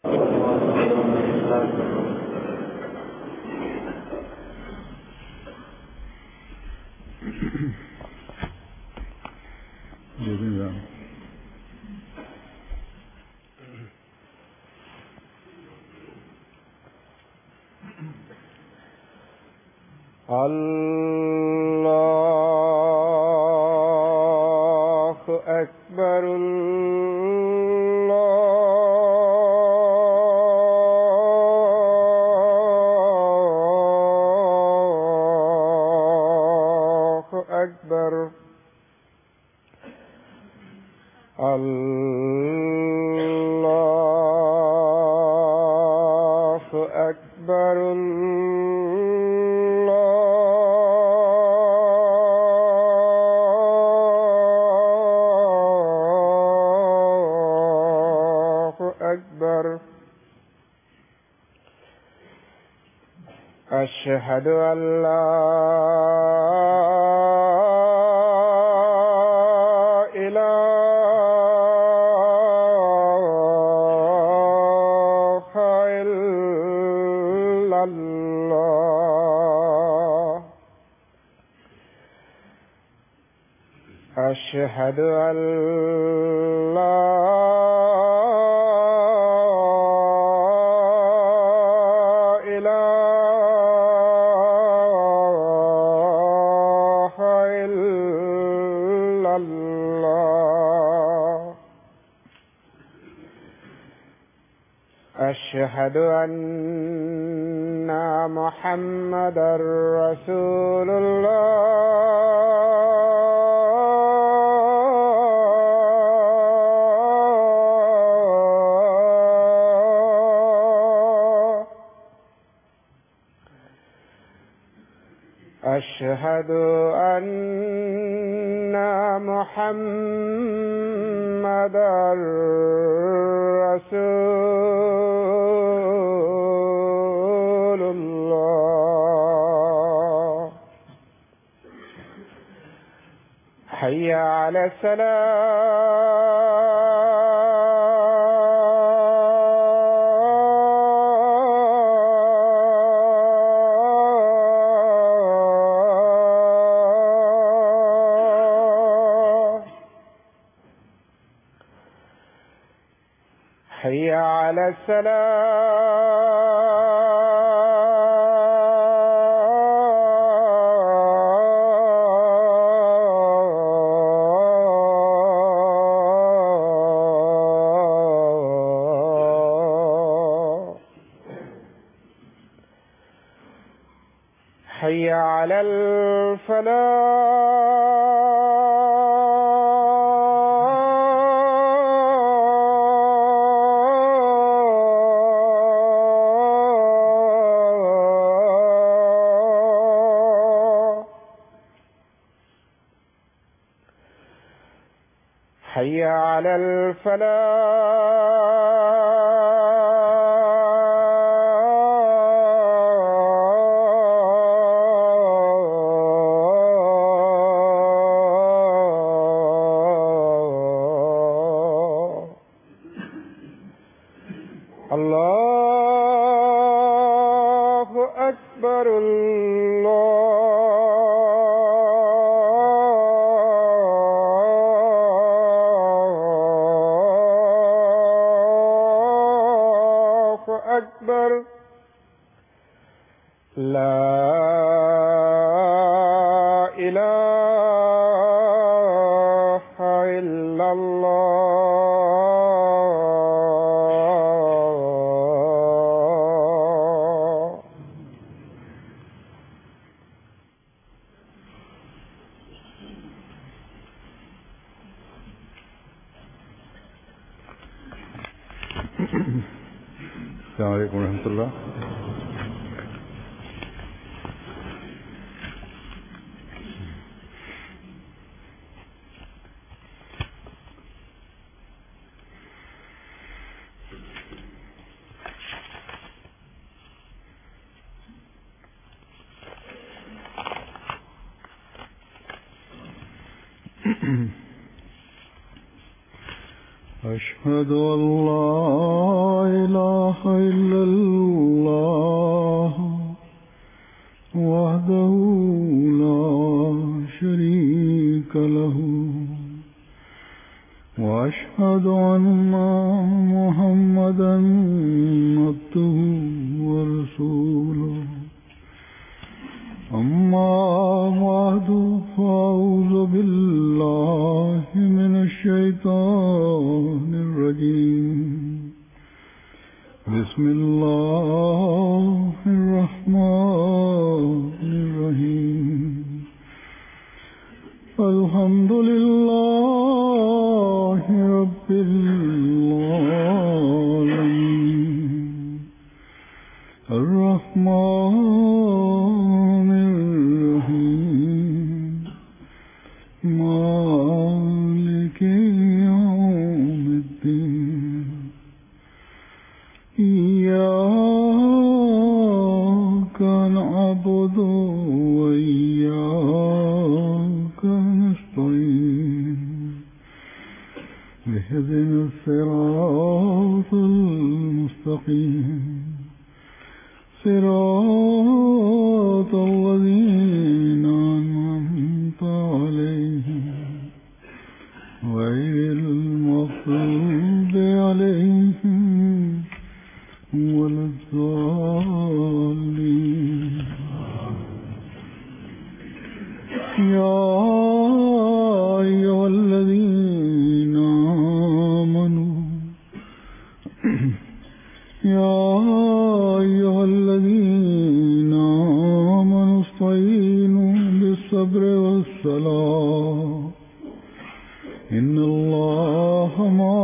الله أكبر الله أكبر الله أكبر أشهد أن لا إله إلا الله أشهد أن لا أشهد أن محمدًا رسول الله أشهد أن محمدًا رسول الله حي على حي على حي على حي على الله أكبر الله أكبر لا إله إلا الله السلام عليكم ورحمة الله. أشهد أن لا إله إلا الله وحده لا شريك له وأشهد أن محمدا عبده ورسوله أما بعد فأعوذ بالله من الشيطان الرجيم بسم الله الرحمن الرحيم الحمد لله رب العالمين الرحمن الرحيم مالك يوم الدين إياك نعبد وإياك نستعين اهدنا الصراط المستقيم صراط الذين أنعمت عليهم غير المغضوب عليهم ولا الضالين يا أيها الذين آمنوا استعينوا بالصبر والصلاة إن الله مع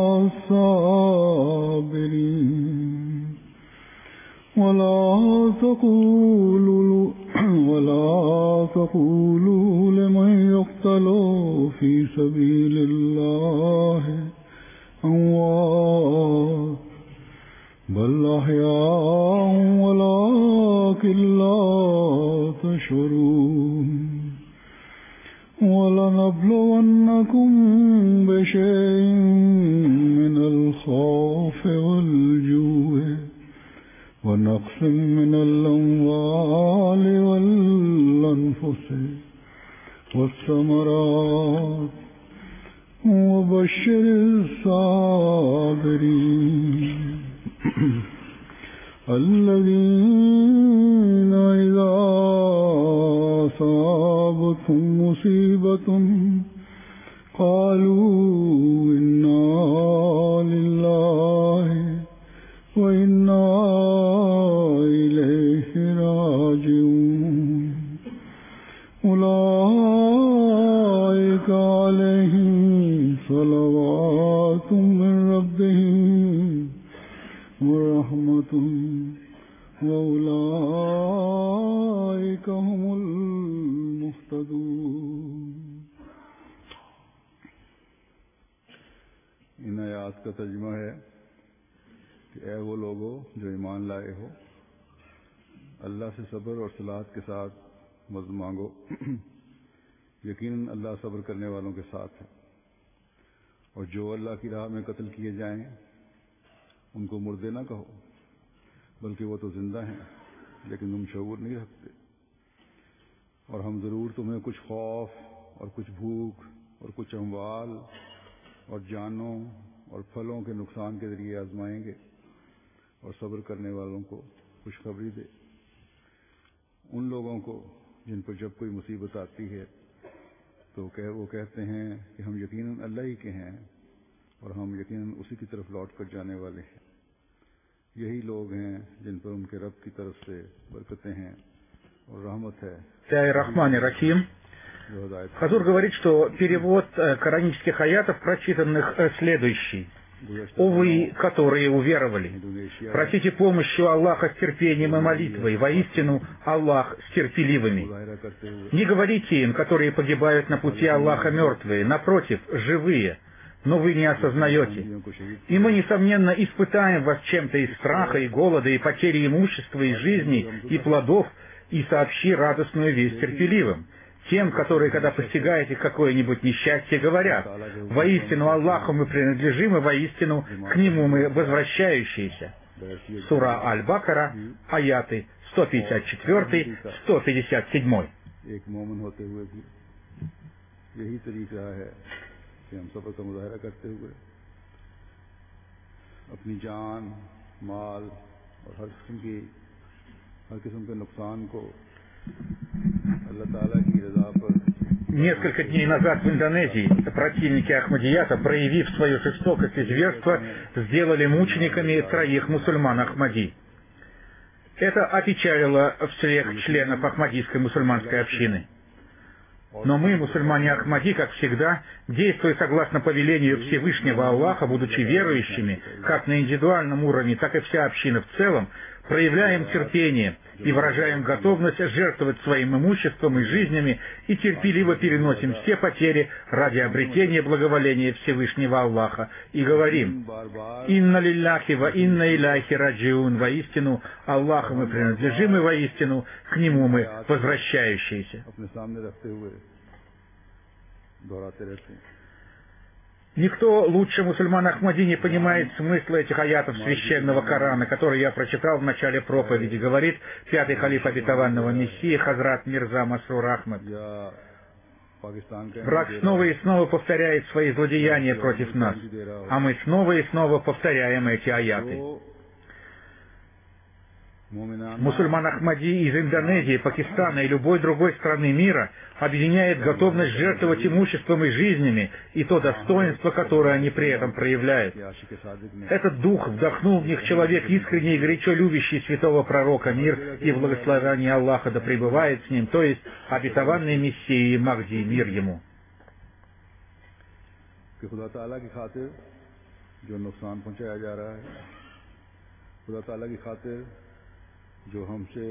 الصابرين ولا تقولوا لمن يقتل في سبيل الله أموات بل أحياء ولكن لا تشعرون ولنبلونكم بشيء من الخوف والجوع ونقص من الأموال والأنفس والثمرات وبشر الصابرين الذين إذا أصابتهم مصيبة قالوا إنا لله وإنا إليه راجعون أولئك عليهم صلوات من ربهم ورحمة وأولئك هم المهتدون. इन आयात का तर्जुमा है कि ऐ वो लोगो जो ईमान लाए हो, अल्लाह से सब्र और सलात के साथ मदद मांगो, यकीनन अल्लाह सब्र करने वालों के साथ है। और जो अल्लाह की राह में कत्ल किए जाएं उनको मुर्दे ना कहो, बल्कि वो तो जिंदा हैं लेकिन तुम शऊर नहीं रखते। और हम जरूर तुम्हें कुछ खौफ और कुछ भूख और कुछ अमवाल और जानों और फलों के नुकसान के जरिए आजमाएंगे और सब्र करने वालों को खुशखबरी दे। उन लोगों को जिन पर जब कोई मुसीबत आती है तो वो कहते हैं कि हम यकीनन अल्लाह ही के हैं और हम यकीनन उसी की तरफ लौट कर जाने वाले हैं। यही लोग हैं जिन पर उनके रब की तरफ से बरकतें हैं और रहमत है। Рахман-ир-Рахим. Хазур говорит, что перевод коранических аятов, прочитанных, следующий. «О вы, которые уверовали, просите помощи у Аллаха с терпением и молитвой, воистину Аллах с терпеливыми. Не говорите им, которые погибают на пути Аллаха, мертвые, напротив, живые, но вы не осознаете. И мы, несомненно, испытаем вас чем-то из страха, и голода, и потери имущества, и жизни, и плодов, и сообщи радостную весть терпеливым. тем, которые, когда постигает их какое-нибудь несчастье, говорят: «Воистину Аллаху мы принадлежим, и воистину к Нему мы возвращающиеся». Сура Аль-Бакара, аяты 154-157. अपनी जान, माल और हर किस्म के नुकसान को अल्लाह ताला की रज़ा पर। Несколько дней назад в Индонезии противники Ахмадията, проявив свою жестокость и зверство, сделали мучениками 3 мусульман Ахмади. Это опечалило всех членов Ахмадийской мусульманской общины. Но мы, мусульмане Ахмади, как всегда, действуя согласно повелению Всевышнего Аллаха, будучи верующими, как на индивидуальном уровне, так и вся община в целом, проявляем терпение и выражаем готовность жертвовать своим имуществом и жизнями и терпеливо переносим все потери ради обретения благоволения Всевышнего Аллаха и говорим: «Инна лилляхи ва инна иляйхи раджиун», воистину Аллаху мы принадлежим, и воистину к Нему мы возвращающиеся. Никто лучше мусульман Ахмади не понимает смысла этих аятов священного Корана, которые я прочитал в начале проповеди, говорит 5-й халиф обетованного Мессии Хазрат Мирза Масрур Ахмад. Враг снова и снова повторяет свои злодеяния против нас, а мы снова и снова повторяем эти аяты. Мусульман Ахмади из Индонезии, Пакистана и любой другой страны мира объединяет готовность жертвовать имуществом и жизнями и то достоинство, которое они при этом проявляют. Этот дух вдохнул в них человек, искренне и горячо любящий святого пророка, мир и благословение Аллаха да пребывает с ним, то есть обетованный Мессией Махди, мир ему. जो हमसे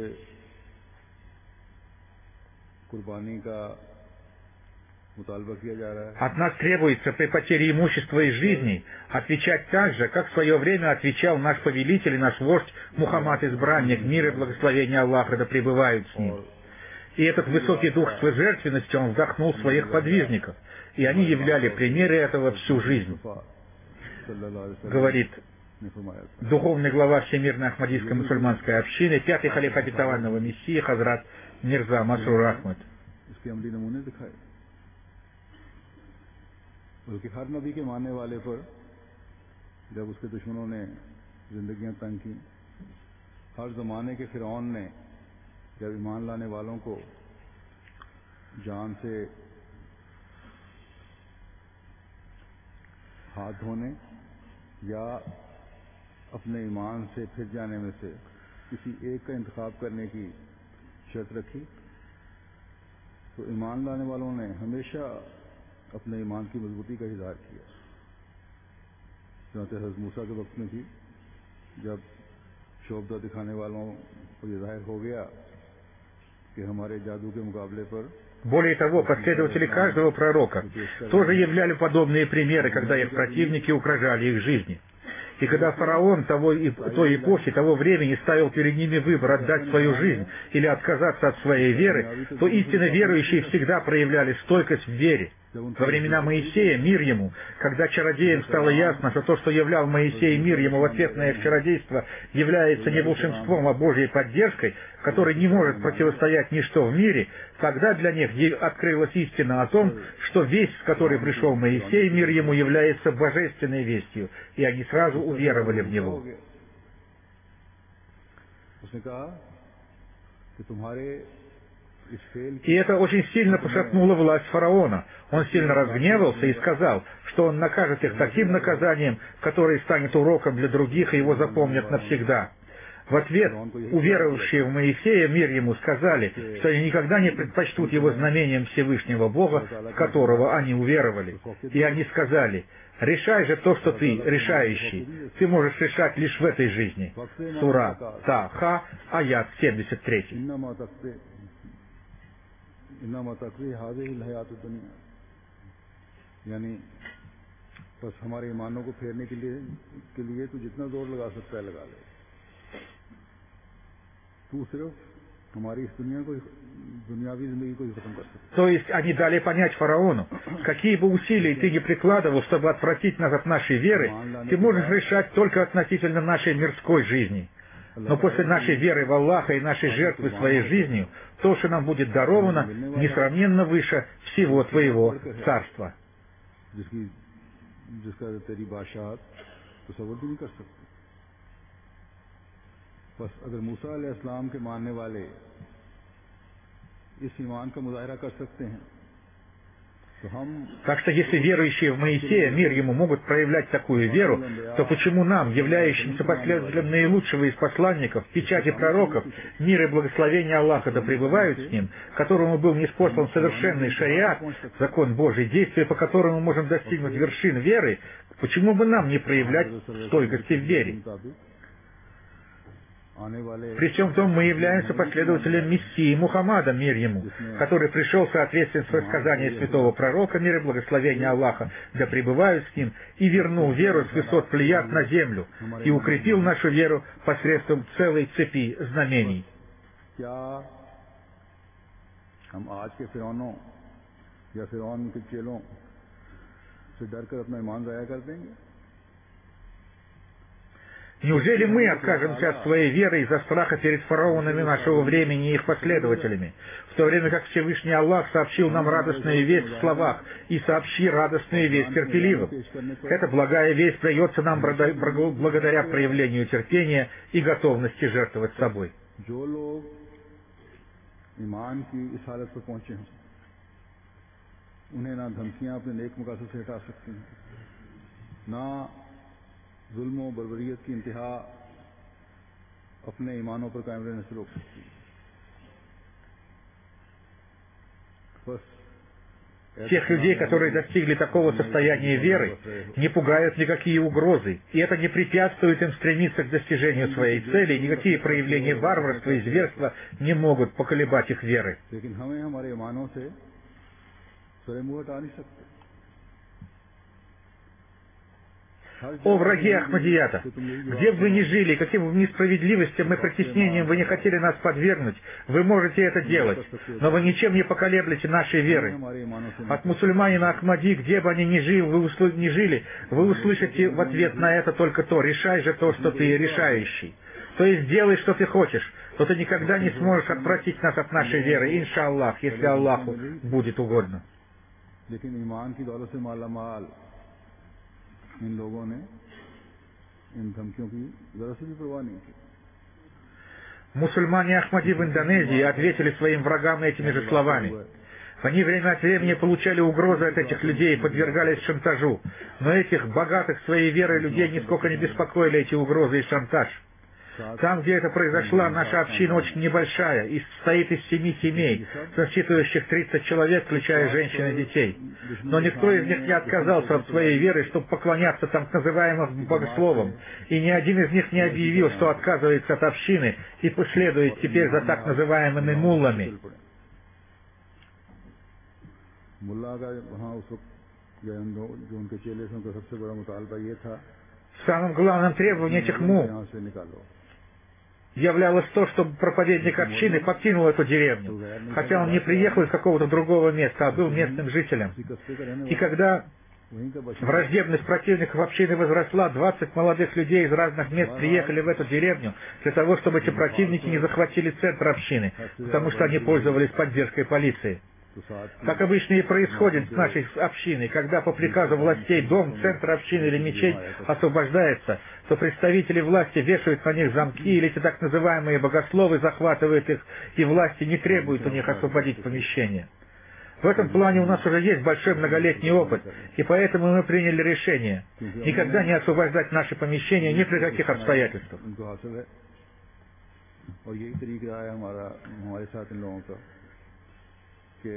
कुर्बानी का मुतालबा किया जा रहा है। От нас требуется при потере имущества и жизни отвечать так же, как в свое время отвечал наш повелитель и наш вождь Мухаммад Избранник, мир и благословение Аллаха да пребывают с ним. И этот высокий дух жертвенности он вдохнул в своих подвижников, и они являли примеры этого всю жизнь. Говорит духовный глава Всемирной Ахмадийской мусульманской общины, 5-й халиф обетованного Мессии Хазрат Мирза Масрур Ахмад. बल्कि हर नबी के मानने वाले पर जब उसके दुश्मनों ने जिंदगियां तंग की, हर जमाने के फिरौन ने जब ईमान लाने वालों को जान से हाथ धोने या अपने ईमान से फिर जाने में से किसी एक का इंतखाब करने की शर्त रखी, तो ईमान लाने वालों ने हमेशा अपने ईमान की मजबूती का इज़हार किया। जनाते हज़रत मूसा के वक्त में भी जब शोभा दिखाने वालों को ये जाहिर हो गया कि हमारे जादू के मुकाबले पर। Более того, последователи каждого пророка тоже являли подобные примеры, когда их противники угрожали их жизни. И когда фараон той эпохи, того времени ставил перед ними выбор отдать свою жизнь или отказаться от своей веры, то истинно верующие всегда проявляли стойкость в вере. Во времена Моисея, мир ему, когда чародеям стало ясно, что то, что являл Моисей мир ему в ответ на их чародейство, является не волшебством, а Божьей поддержкой, которой не может противостоять ничто в мире, тогда для них открылась истина о том, что весть, с которой пришел Моисей, мир ему, является божественной вестью, и они сразу уверовали в него. И это очень сильно пошатнуло власть фараона. Он сильно разгневался и сказал, что он накажет их таким наказанием, которое станет уроком для других, и его запомнят навсегда. В ответ уверовавшие в Моисея, мир ему, сказали, что они никогда не предпочтут его знамением Всевышнего Бога, в которого они уверовали. И они сказали: «Решай же то, что ты решающий. Ты можешь решать лишь в этой жизни». Сура Таха, аят 73. यानी बस हमारे ईमानों को फेरने के लिए तू जितना जोर लगा सकता है लगा ले, तू सिर्फ То есть они дали понять фараону, какие бы усилия ты ни прикладывал, чтобы отвратить нас от нашей веры, ты можешь решать только относительно нашей мирской жизни. Но после нашей веры в Аллаха и нашей жертвы своей жизнью, то, что нам будет даровано, несравненно выше всего твоего царства. Так что если верующие в Моисея, мир ему, могут проявлять такую веру, то почему нам, являющимся последователем наилучшего из посланников, печати пророков, мир и благословение Аллаха да пребывают с ним, которому был ниспослан совершенный шариат, закон Божий, действия по которому мы можем достигнуть вершин веры, почему бы нам не проявлять стойкости в вере? При всем том мы являемся последователем Мессии Мухаммада, мир ему, который пришел в соответствии с высказанием святого пророка, мир и благословение Аллаха, да пребывают с ним, и вернул веру с высот Плеяд на землю, и укрепил нашу веру посредством целой цепи знамений. Неужели мы откажемся от своей веры из-за страха перед фараонами нашего времени и их последователями, в то время как Всевышний Аллах сообщил нам радостную весть в словах «И сообщи радостную весть терпеливым». Эта благая весть дается нам благодаря проявлению терпения и готовности жертвовать собой. जुल्म बर्बरियत की इंतहा अपने ईमानों पर कायम रहने से रोक सकती है। Тех людей, которые достигли такого состояния веры, не пугают никакие угрозы, и это не препятствует им стремиться к достижению своей цели, и никакие проявления варварства и зверства не могут поколебать их веры. О враги Ахмадията! Где бы вы ни жили, каким бы несправедливостям и притеснениям вы не хотели нас подвергнуть, вы можете это делать, но вы ничем не поколеблете нашей веры. От мусульманина Ахмади, где бы они ни жили, вы услышите в ответ на это только то: решай же то, что ты решающий. То есть делай, что ты хочешь, то ты никогда не сможешь отвратить нас от нашей веры, иншаллах, если Аллаху будет угодно. इन लोगों ने इन धमकियों की जरा सी भी परवाह नहीं की। Мусульмане Ахмади в Индонезии ответили своим врагам этими же словами. Они время от времени получали угрозы от этих людей и подвергались шантажу, но этих богатых своей верой людей нисколько не беспокоили эти угрозы и шантаж. Там, где это произошло, наша община очень небольшая и состоит из 7 семей, насчитывающих 30 человек, включая женщин и детей. Но никто из них не отказался от своей веры, чтобы поклоняться так называемым богословам, и ни один из них не объявил, что отказывается от общины и последует теперь за так называемыми муллами. Самым главным требованием этих мулл являлось то, чтобы проповедник общины покинул эту деревню, хотя он не приехал из какого-то другого места, а был местным жителем. И когда враждебность противников общины возросла, 20 молодых людей из разных мест приехали в эту деревню для того, чтобы эти противники не захватили центр общины, потому что они пользовались поддержкой полиции. Как обычно и происходит с нашей общиной, когда по приказу властей дом, центр общины или мечеть освобождается, то представители власти вешают на них замки, или эти так называемые богословы захватывают их, и власти не требуют у них освободить помещение. В этом плане у нас уже есть большой многолетний опыт, и поэтому мы приняли решение никогда не освобождать наши помещения ни при каких обстоятельствах. कि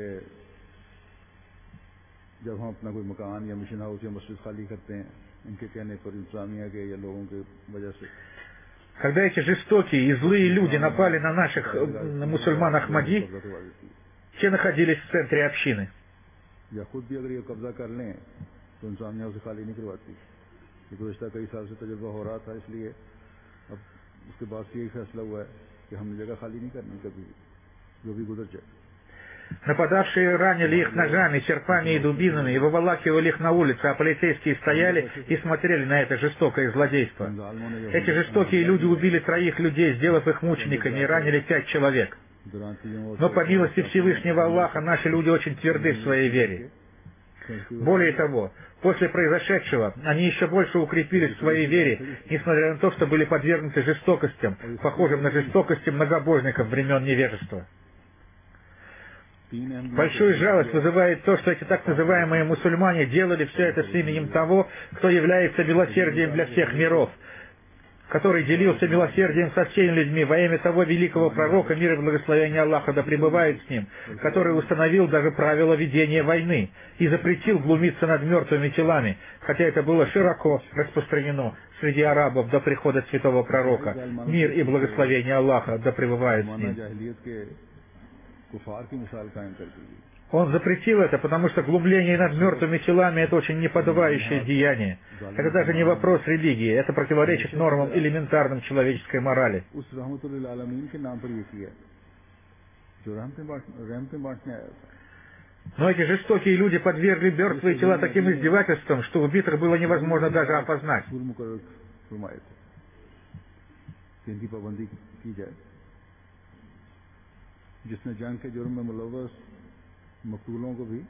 जब हम अपना कोई मकान या मिशन हाउस या मस्जिद खाली करते हैं इनके कहने पर इंतजामिया के या लोगों की वजह से Когда эти жестокие и злые люди напали на наших мусульман Ахмади, те находились в центре общины. या खुद भी अगर ये कब्जा कर लें तो इंतजामिया उसे खाली नहीं करवाती। गुज़श्ता कई साल से तजुर्बा हो रहा था, इसलिए अब उसके बाद से यही फैसला हुआ है कि कि हमने जगह खाली नहीं करनी कभी, जो भी गुजर जाए. Нападавшие ранили их ножами, серпами и дубинами и выволакивали их на улицы, а полицейские стояли и смотрели на это жестокое злодейство. Эти жестокие люди убили 3 людей, сделав их мучениками, и ранили 5 человек. Но по милости Всевышнего Аллаха наши люди очень тверды в своей вере. Более того, после произошедшего они еще больше укрепились в своей вере, несмотря на то, что были подвергнуты жестокостям, похожим на жестокости многобожников времен невежества. Большую жалость вызывает то, что эти так называемые мусульмане делали все это с именем того, кто является милосердием для всех миров, который делился милосердием со всеми людьми во имя того великого пророка, мир и благословение Аллаха да пребывает с ним, который установил даже правила ведения войны и запретил глумиться над мертвыми телами, хотя это было широко распространено среди арабов до прихода святого пророка, мир и благословение Аллаха да пребывает с ним. Он запретил это, потому что глумление над мертвыми телами — это очень неподобающее деяние. Это даже не вопрос религии, это противоречит нормам элементарным человеческой морали. Но эти жестокие люди подвергли мертвые тела таким издевательствам, что убитых было невозможно даже опознать. जिसने जंग के जुर्म में मुलव्वस मकतूलों को भी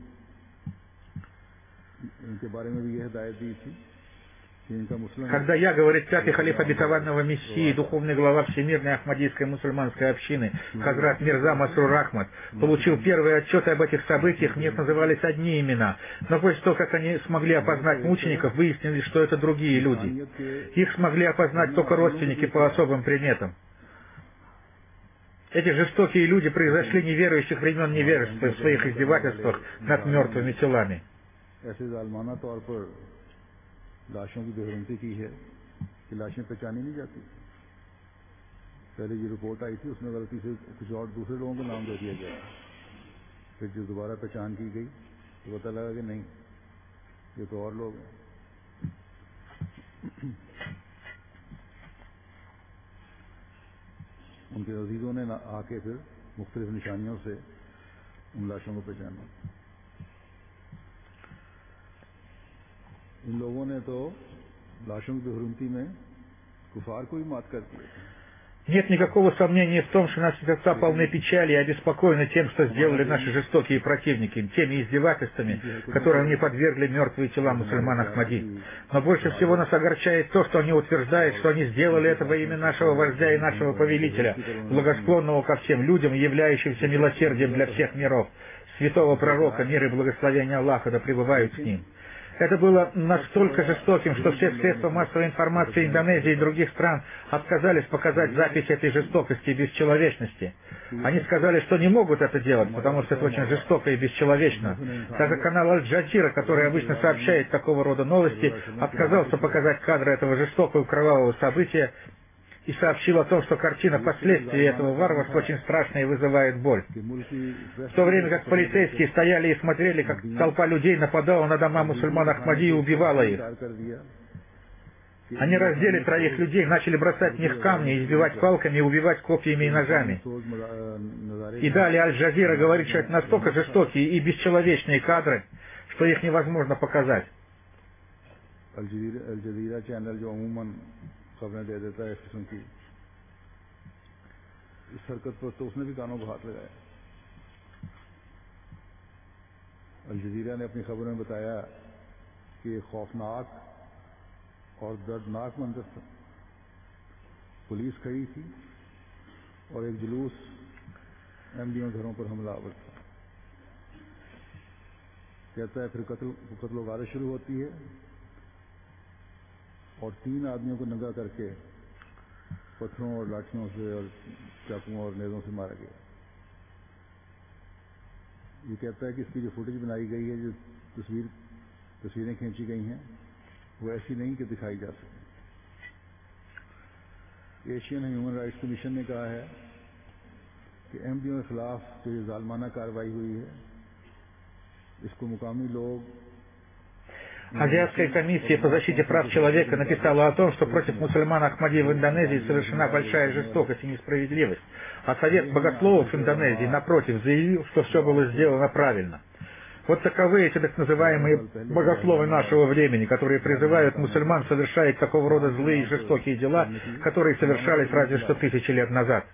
इनके बारे में भी यह हिदायत दी थी. Когда я, говорит пятый халиф обетованного Мессии, духовный глава Всемирной Ахмадийской мусульманской общины, Хазрат Мирза Масрур Ахмад, получил первые отчеты об этих событиях, мне назывались одни имена, но после того, как они смогли опознать мучеников, выяснили, что это другие люди. Их смогли опознать только родственники по особым приметам. Эти жестокие люди произошли неверующих времен невежества в своих издевательствах над мертвыми телами. लाशों की बेहरमती की है कि लाशें पहचानी नहीं जाती. पहले ये रिपोर्ट आई थी, उसमें गलती से कुछ और दूसरे लोगों को नाम दे दिया गया. फिर जो दोबारा पहचान की गई तो पता लगा कि नहीं, ये तो और लोग हैं. उनके अजीजों ने आके फिर मुख्तलिफ निशानियों से उन लाशों को पहचाना. इन लोगों ने तो लाशों की बेहरमती में कुफार को भी मात कर दिया. Нет никакого сомнения в том, что наши сердца полны печали и обеспокоены тем, что сделали наши жестокие противники, теми издевательствами, которым они подвергли мертвые тела мусульман Ахмади. Но больше всего нас огорчает то, что они утверждают, что они сделали это во имя нашего вождя и нашего повелителя, благосклонного ко всем людям, являющимся милосердием для всех миров, святого пророка, мир и благословение Аллаха да пребывают с ним. Это было настолько жестоким, что все средства массовой информации Индонезии и других стран отказались показать запись этой жестокости и бесчеловечности. Они сказали, что не могут это делать, потому что это очень жестоко и бесчеловечно. Так как канал Аль-Джазира, который обычно сообщает такого рода новости, отказался показать кадры этого жестокого и кровавого события и сообщил о том, что картина последствий этого варварства очень страшная и вызывает боль. В то время как полицейские стояли и смотрели, как толпа людей нападала на дома мусульман Ахмади и убивала их. Они раздели 3 людей, начали бросать в них камни, избивать палками и убивать копьями и ножами. И далее Аль-Джазира говорит, что это настолько жестокие и бесчеловечные кадры, что их невозможно показать. खबरें दे देता है इस किस्म की. इस हरकत पर तो उसने भी कानों को हाथ लगाया. अल जजीरा ने अपनी खबर में बताया कि एक खौफनाक और दर्दनाक मंजर था. पुलिस खड़ी थी और एक जुलूस अहमदियों घरों पर हमलावर था. कहता है फिर कत्ल गारत शुरू होती है और 3 आदमियों को नंगा करके पत्थरों और लाठियों से और चाकुओं और नेज़ों से मारा गया. ये कहता है कि इसकी जो फुटेज बनाई गई है, जो तस्वीरें खींची गई हैं, वो ऐसी नहीं कि दिखाई जा सके. एशियन ह्यूमन राइट्स कमीशन ने कहा है कि अहमदियों के खिलाफ जो ये जालमाना कार्रवाई हुई है, इसको मुकामी लोग Азиатская комиссия по защите прав человека написала о том, что против мусульман Ахмади в Индонезии совершена большая жестокость и несправедливость, а Совет богословов Индонезии, напротив, заявил, что все было сделано правильно. Вот таковы эти так называемые богословы нашего времени, которые призывают мусульман совершать такого рода злые и жестокие дела, которые совершались разве что 1000 лет назад.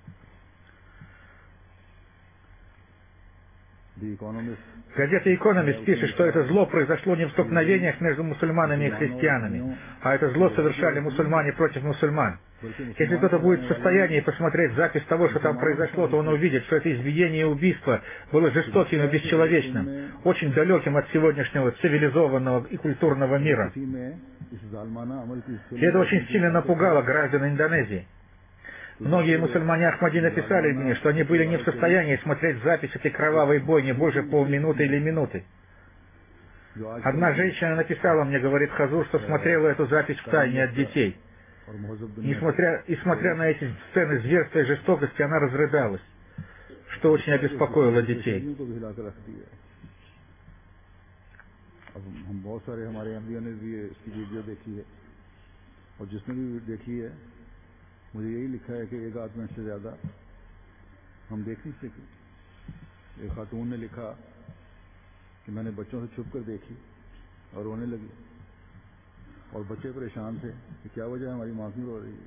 Газета «Экономист» пишет, что это зло произошло не в столкновениях между мусульманами и христианами, а это зло совершали мусульмане против мусульман. Если кто-то будет в состоянии посмотреть запись того, что там произошло, то он увидит, что это избиение и убийство было жестоким и бесчеловечным, очень далеким от сегодняшнего цивилизованного и культурного мира. И это очень сильно напугало граждан Индонезии. Многие мусульмане Ахмади написали мне, что они были не в состоянии смотреть запись этой кровавой бойни больше полминуты или минуты. Одна женщина написала мне, говорит Хазур, что смотрела эту запись втайне от детей. И смотря на эти сцены зверства и жестокости, она разрыдалась, что очень обеспокоило детей. मुझे यही लिखा है कि एक आदमी से ज़्यादा हम देख नहीं सके। एक खातून ने लिखा कि मैंने बच्चों से छुप कर देखी और रोने लगी और बच्चे परेशान थे कि क्या वजह है हमारी माँ क्यों रो रही है।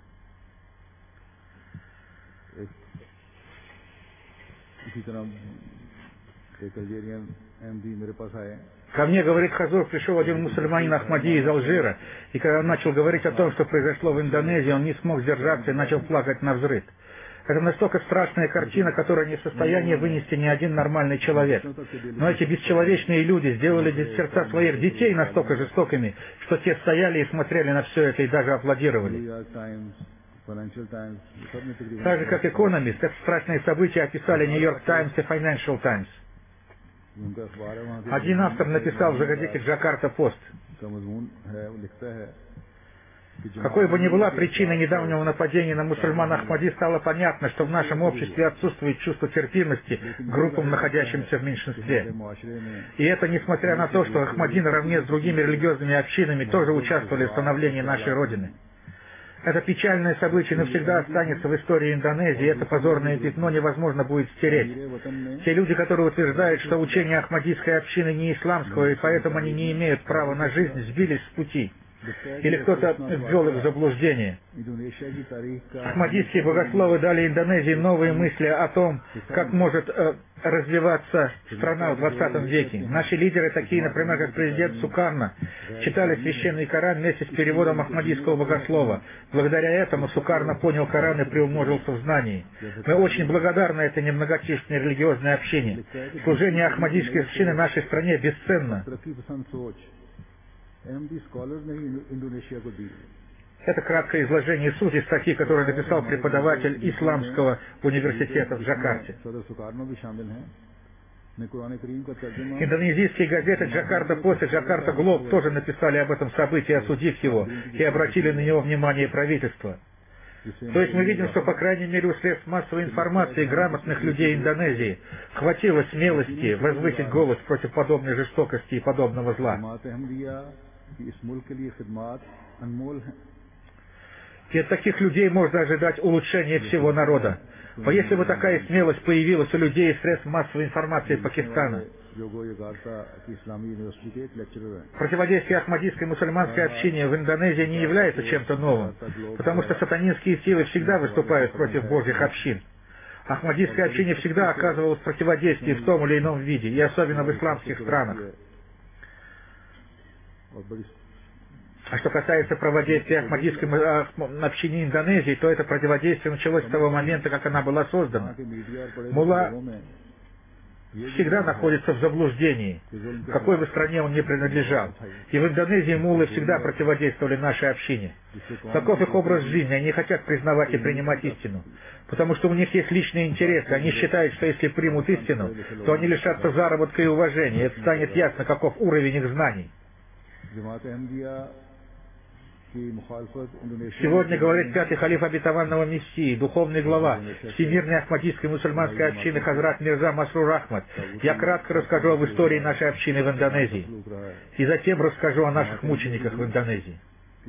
इसी तरह एक अल्जेरियन एमडी मेरे पास आए। Ко мне, говорит Хазур, пришел один мусульманин Ахмади из Алжира, и когда он начал говорить о том, что произошло в Индонезии, он не смог сдержаться и начал плакать навзрыд. Это настолько страшная картина, которую не в состоянии вынести ни один нормальный человек. Но эти бесчеловечные люди сделали сердца своих детей настолько жестокими, что те стояли и смотрели на все это и даже аплодировали. Так же, как «Экономист», это страшные события описали «Нью-Йорк Таймс» и «Financial Times». Один автор написал в газете «Джакарта Пост». Какой бы ни была причина недавнего нападения на мусульман Ахмади, стало понятно, что в нашем обществе отсутствует чувство терпимости к группам, находящимся в меньшинстве. И это несмотря на то, что Ахмади наравне с другими религиозными общинами тоже участвовали в становлении нашей Родины. Это печальное событие навсегда останется в истории Индонезии, и это позорное пятно невозможно будет стереть. Те люди, которые утверждают, что учение ахмадийской общины не исламского, и поэтому они не имеют права на жизнь, сбились с пути. Или кто-то ввел их в заблуждение. Ахмадийские богословы дали Индонезии новые мысли о том, как может развиваться страна в 20 веке. Наши лидеры, такие, например, как президент Сукарно, читали священный Коран вместе с переводом ахмадийского богослова. Благодаря этому Сукарно понял Коран и приумножился в знании. Мы очень благодарны этой немногочисленной религиозной общине. Служение ахмадийской общины нашей стране бесценно. Это краткое изложение сути статьи, которую написал преподаватель Исламского университета в Джакарте. Индонезийские газеты «Джакарта Пост» и «Джакарта Глоб» тоже написали об этом событии, осудив его, и обратили на него внимание правительства. То есть мы видим, что, по крайней мере, у средств массовой информации и грамотных людей Индонезии хватило смелости возвысить голос против подобной жестокости и подобного зла. И от таких людей можно ожидать улучшения всего народа. Но если бы такая смелость появилась у людей из средств массовой информации Пакистана, противодействие ахмадийской мусульманской общине в Индонезии не является чем-то новым, потому что сатанинские силы всегда выступают против божьих общин. Ахмадийская община всегда оказывалась противодействие в том или ином виде, и особенно в исламских странах. А что касается противодействия ахмадийской общине Индонезии, то это противодействие началось с того момента, как она была создана. Мулла всегда находится в заблуждении, в какой бы стране он ни принадлежал. И в Индонезии муллы всегда противодействовали нашей общине. Таков их образ жизни, они не хотят признавать и принимать истину, потому что у них есть личные интересы, они считают, что если примут истину, то они лишатся заработка и уважения, и это станет ясно, каков уровень их знаний. Сегодня, говорит пятый халиф обетованного Мессии, духовный глава Всемирной Ахмадийской мусульманской общины Хазрат Мирза Масрур Ахмад, я кратко расскажу об истории нашей общины в Индонезии. И затем расскажу о наших мучениках в Индонезии.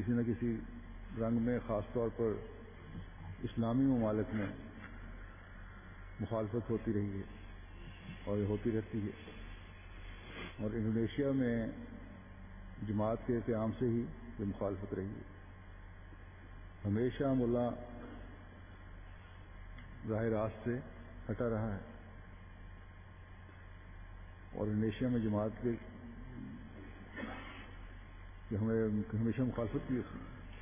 और इंडोनेशिया में जमात के क़याम से ही ये मुखालफत रही है। हमेशा मुल्ला राह रास्त से हटा रहा है और इंडोनेशिया में जमात के हमें हमेशा मुखालफत की उसने।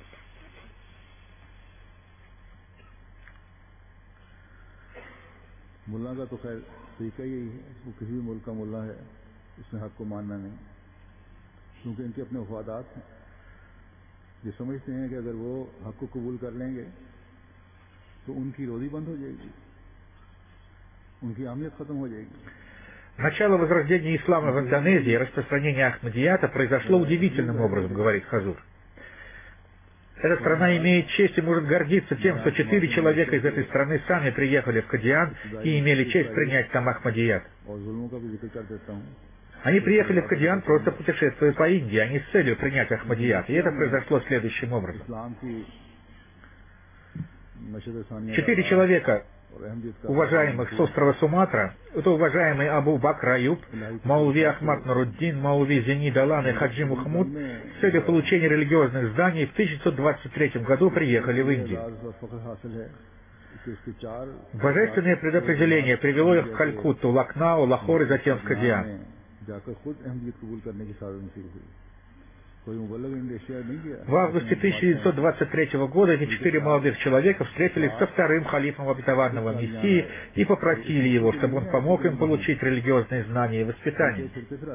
मुल्ला का तो खैर तरीका यही है, वो किसी भी मुल्क का मुल्ला है, उसने हक को मानना नहीं, क्योंकि इनके अपने वफादात हैं। ये समझते हैं कि अगर वो हक को कबूल कर लेंगे तो उनकी रोजी बंद हो जाएगी, उनकी अहमियत खत्म हो जाएगी। Начало возрождения ислама в Индонезии и распространение Ахмадията произошло удивительным образом, говорит Хазур. Эта страна имеет честь и может гордиться тем, что 4 человека из этой страны сами приехали в Кадиан и имели честь принять там Ахмадият. Они приехали в Кадиан просто путешествуя по Индии, а не с целью принять Ахмадият. И это произошло следующим образом. 4 человека, уважаемых с острова Суматра, это уважаемый Абу Бакр Аюб, Маулви Ахмад Нуруддин, Маулви Зени Далан и Хаджи Мухаммуд, с целью получения религиозных зданий в 1923 году приехали в Индию. Божественное предопределение привело их в Калькутту, Лакнау, Лахор и затем в Кадиан. В августе 1923 года эти 4 молодых человека встретились со вторым халифом обетованного Мессии и попросили его, чтобы он помог им получить религиозные знания и воспитание.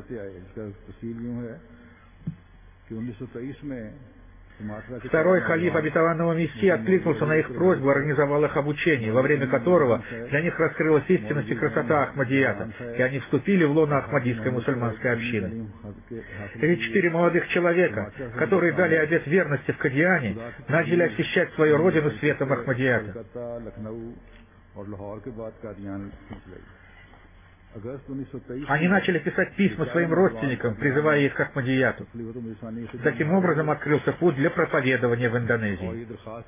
Второй халиф обетованного Мессии откликнулся на их просьбу и организовал их обучение, во время которого для них раскрылась истинность и красота Ахмадията, и они вступили в лоно Ахмадийской мусульманской общины. Эти 4 молодых человека, которые дали обет верности в Кадиане, начали освещать свою родину светом Ахмадията. Они начали писать письма своим родственникам, призывая их к Ахмадияту. Таким образом открылся путь для проповедования в Индонезии.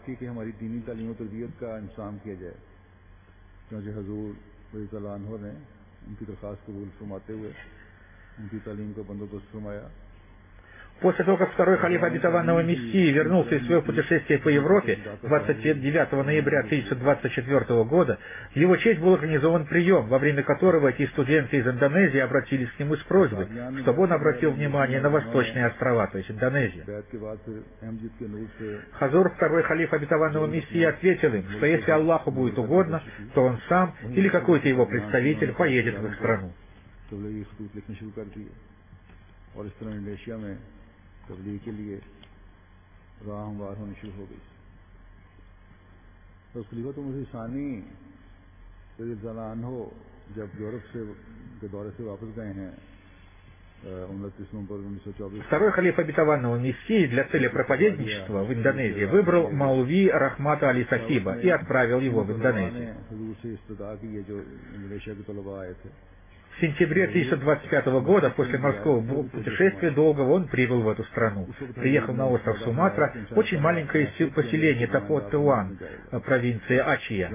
После того, как второй халиф обетованного Мессии вернулся из своего путешествия по Европе 29 ноября 1924 года, в его честь был организован прием, во время которого эти студенты из Индонезии обратились к нему с просьбой, чтобы он обратил внимание на восточные острова, то есть Индонезию. Хазур, второй халиф обетованного Мессии, ответил им, что если Аллаху будет угодно, то он сам или какой-то его представитель поедет в их страну. तबलीग के लिए राह हमवार होनी शुरू हो गई। तो खलीफत मुझे सानी रज़ियल्लाहु अन्हु जब यूरोप के दौरे से वापस गए हैं 29 नवंबर 1924. Второй халиф обетованного Мессии для цели проповедничества в Индонезии выбрал Маулви Рахмата Али Сахиба и отправил его в Индонезию. В сентябре 1925 года, после морского путешествия долгого, он прибыл в эту страну. Приехал на остров Суматра, очень маленькое поселение Тапот-Туан, провинции Ачия.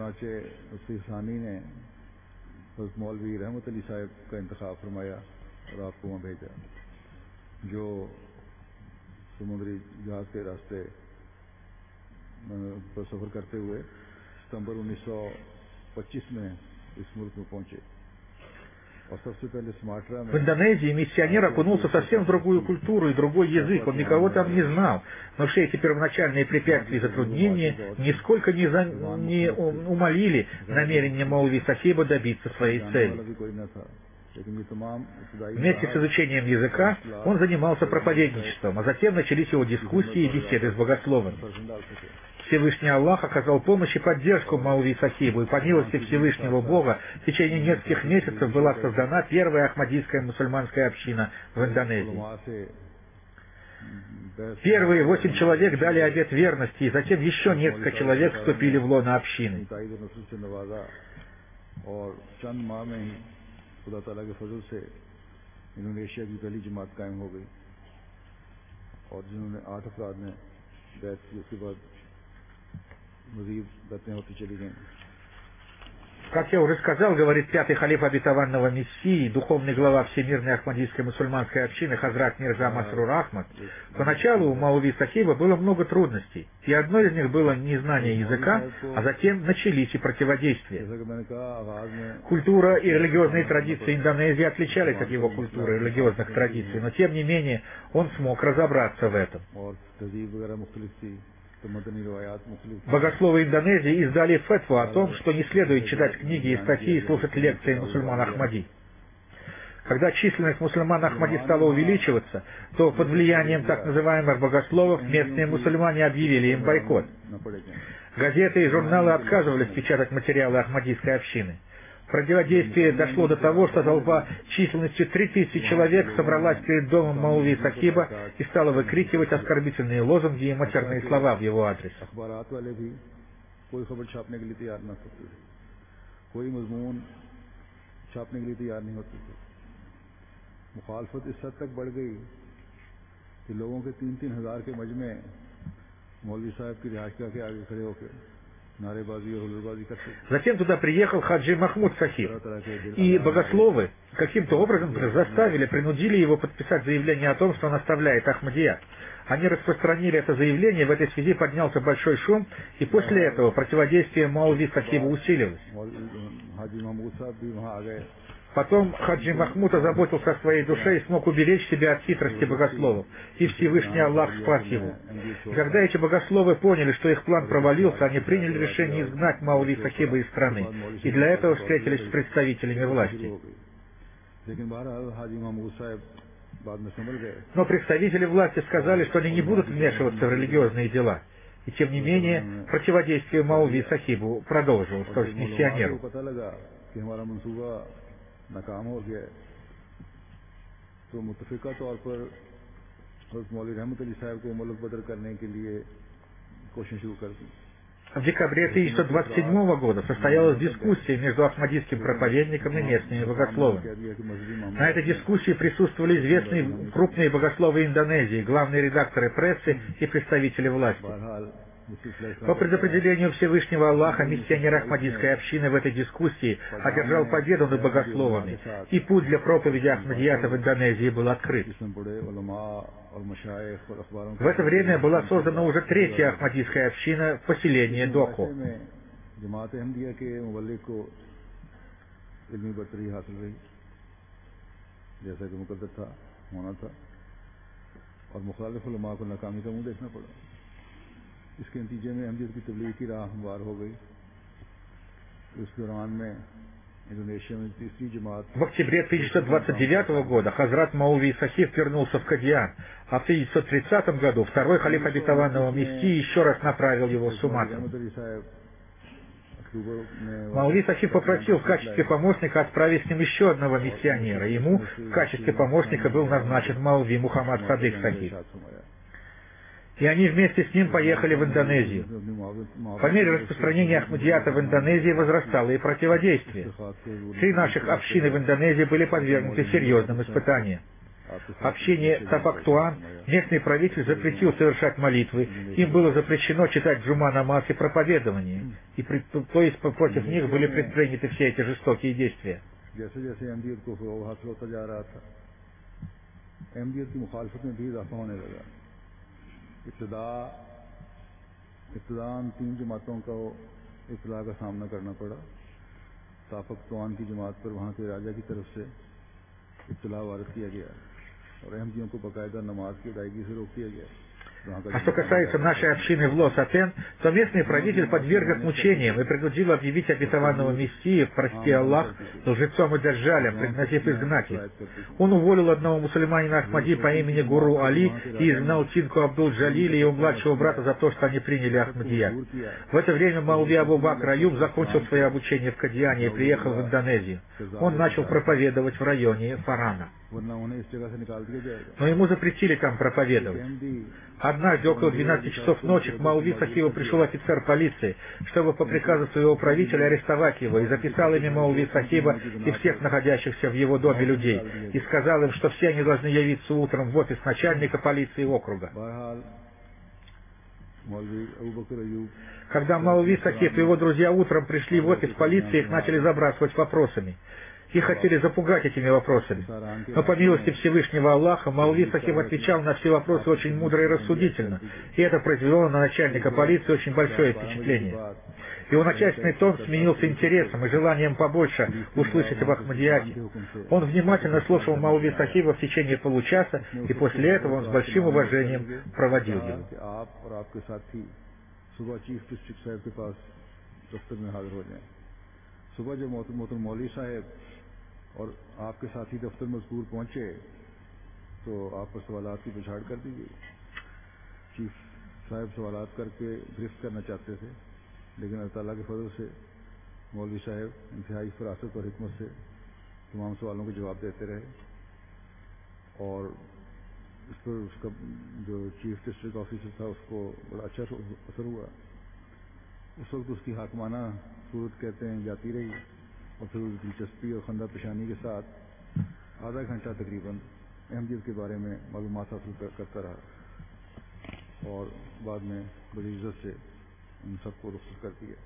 В Индонезии миссионер окунулся совсем в другую культуру и другой язык, он никого там не знал, но все эти первоначальные препятствия и затруднения нисколько не умалили намерение Маулви Сахиба добиться своей цели. Вместе с изучением языка он занимался проповедничеством, а затем начались его дискуссии и беседы с богословами. Всевышний Аллах оказал помощь и поддержку Маулви Сахибу, и по милости Всевышнего Бога в течение нескольких месяцев была создана первая ахмадийская мусульманская община в Индонезии. Первые 8 человек дали обет верности, и затем еще несколько человек вступили в лоно общины. Как я уже сказал, говорит пятый халиф обетованного Мессии, духовный глава Всемирной Ахмадийской мусульманской общины Хазрат Мирза Масрур Ахмад, поначалу у Маулви Сахиба было много трудностей, и одно из них было незнание языка, а затем начались и противодействия. Культура и религиозные традиции Индонезии отличались от его культуры и религиозных традиций, но тем не менее он смог разобраться в этом. Богословы Индонезии издали фетву о том, что не следует читать книги и статьи и слушать лекции мусульман Ахмади. Когда численность мусульман Ахмади стала увеличиваться, то под влиянием так называемых богословов местные мусульмане объявили им бойкот. Газеты и журналы отказывались печатать материалы ахмадийской общины. Противодействие дошло до того, что толпа численностью 3000 человек собралась перед домом Маулви Сахиба и стала выкрикивать оскорбительные лозунги и матерные слова в его адрес. Затем туда приехал Хаджи Махмуд Сахиб, и богословы каким-то образом принудили его подписать заявление о том, что он оставляет Ахмадият. Они распространили это заявление, в этой связи поднялся большой шум, и после этого противодействие Маулви Сахиба усилилось. Потом Хаджи Махмуд озаботился о своей душе и смог уберечь себя от хитрости богословов, и Всевышний Аллах спас его. И когда эти богословы поняли, что их план провалился, они приняли решение изгнать Маулви Сахиба из страны, и для этого встретились с представителями власти. Но представители власти сказали, что они не будут вмешиваться в религиозные дела. И тем не менее, противодействие Маулви Сахибу продолжилось, то есть миссионеру. नाकाम हो गया तो मुतफिका तौर पर मौलवी रहमत अली साहब को मुल्क बदर करने के लिए कोशिश शुरू कर दी. В декабре 1927 года состоялась дискуссия между ахмадийским проповедником и местными богословами. На этой дискуссии присутствовали известные крупные богословы Индонезии, главные редакторы прессы и представители власти. По предопределению Всевышнего Аллаха, миссионер Ахмадийской общины в этой дискуссии одержал победу над богословами, и путь для проповеди Ахмадията в Индонезии был открыт. В это время была создана уже третья Ахмадийская община в поселении Дохо. इसके नतीजे में अहमदियत की तबलीग की राह हमवार हो गई. इस दौरान में इंडोनेशिया में तीसरी जमात. В октябре 1929 года Хазрат Маулви Сахиб вернулся в Кадьян, а в 1930 году второй халиф обетованного Мессии еще раз направил его в Суматру. Маулви Сахиб попросил в качестве помощника отправить с ним еще одного миссионера. Ему в качестве помощника был назначен Маулви Мухаммад Садык Сахиб. И они вместе с ним поехали в Индонезию. По мере распространения Ахмадията в Индонезии возрастало и противодействие. 3 наших общины в Индонезии были подвергнуты серьезным испытаниям. Общине Тапактуан местный правитель запретил совершать молитвы, им было запрещено читать джума намаз и проповедование, и то есть против них были предприняты все эти жестокие действия. इब्तिदान 3 जमातों को इत्तला का सामना करना पड़ा. ताफक्तवान की जमात पर वहाँ के राजा की तरफ से इत्तला वारद किया गया और अहमदियों को बाकायदा नमाज की अदायगी से रोक दिया गया. А что касается нашей общины в Лос-Атен, то местный правитель подверг их мучениям и принудил объявить обетованного Мессию, прости Аллах, лжецом и дажжалем, пригрозив изгнать их. Он уволил одного мусульманина Ахмади по имени Гуру Али и изгнал Тинку Абдул-Джалили и его младшего брата за то, что они приняли Ахмадия. В это время Маулви Абу Бакр Аюб закончил свое обучение в Кадьяне и приехал в Индонезию. Он начал проповедовать в районе Фарана. Но ему запретили там проповедовать. Однажды около 12 часов ночи к Маулви Сахибу пришел офицер полиции, чтобы по приказу своего правителя арестовать его, и записал имя Маулви Сахиба и всех находящихся в его доме людей, и сказал им, что все они должны явиться утром в офис начальника полиции округа. Когда Маулви Сахиб и его друзья утром пришли в офис полиции, их начали забрасывать вопросами. Их хотели запугать этими вопросами. Но по милости Всевышнего Аллаха, Маулви Сахиб отвечал на все вопросы очень мудро и рассудительно, и это произвело на начальника полиции очень большое впечатление. Его начальственный тон сменился интересом и желанием побольше услышать об Ахмадияте. Он внимательно слушал Маулви Сахиба в течение получаса, и после этого он с большим уважением проводил его. और आपके साथी दफ्तर मजकूर पहुंचे तो आप पर सवालात की बुझाड़ कर दीजिए। चीफ साहब सवालात करके गिरफ्त करना चाहते थे, लेकिन अल्लाह ताला के फजल से मौलवी साहब इंतहाई फरासत और हिकमत से तमाम सवालों के जवाब देते रहे और इस पर उसका जो चीफ डिस्ट्रिक्ट ऑफिसर था उसको बड़ा अच्छा असर हुआ। उस वक्त उसकी हाकमाना सूरत कहते हैं जाती रही और फिर दिलचस्पी और खंदा पेशानी के साथ आधा घंटा तकरीबन अहमदियत के बारे में मालूमात हासिल करता रहा और बाद में बड़ी इज्जत से उन सबको रुखसत कर दिया।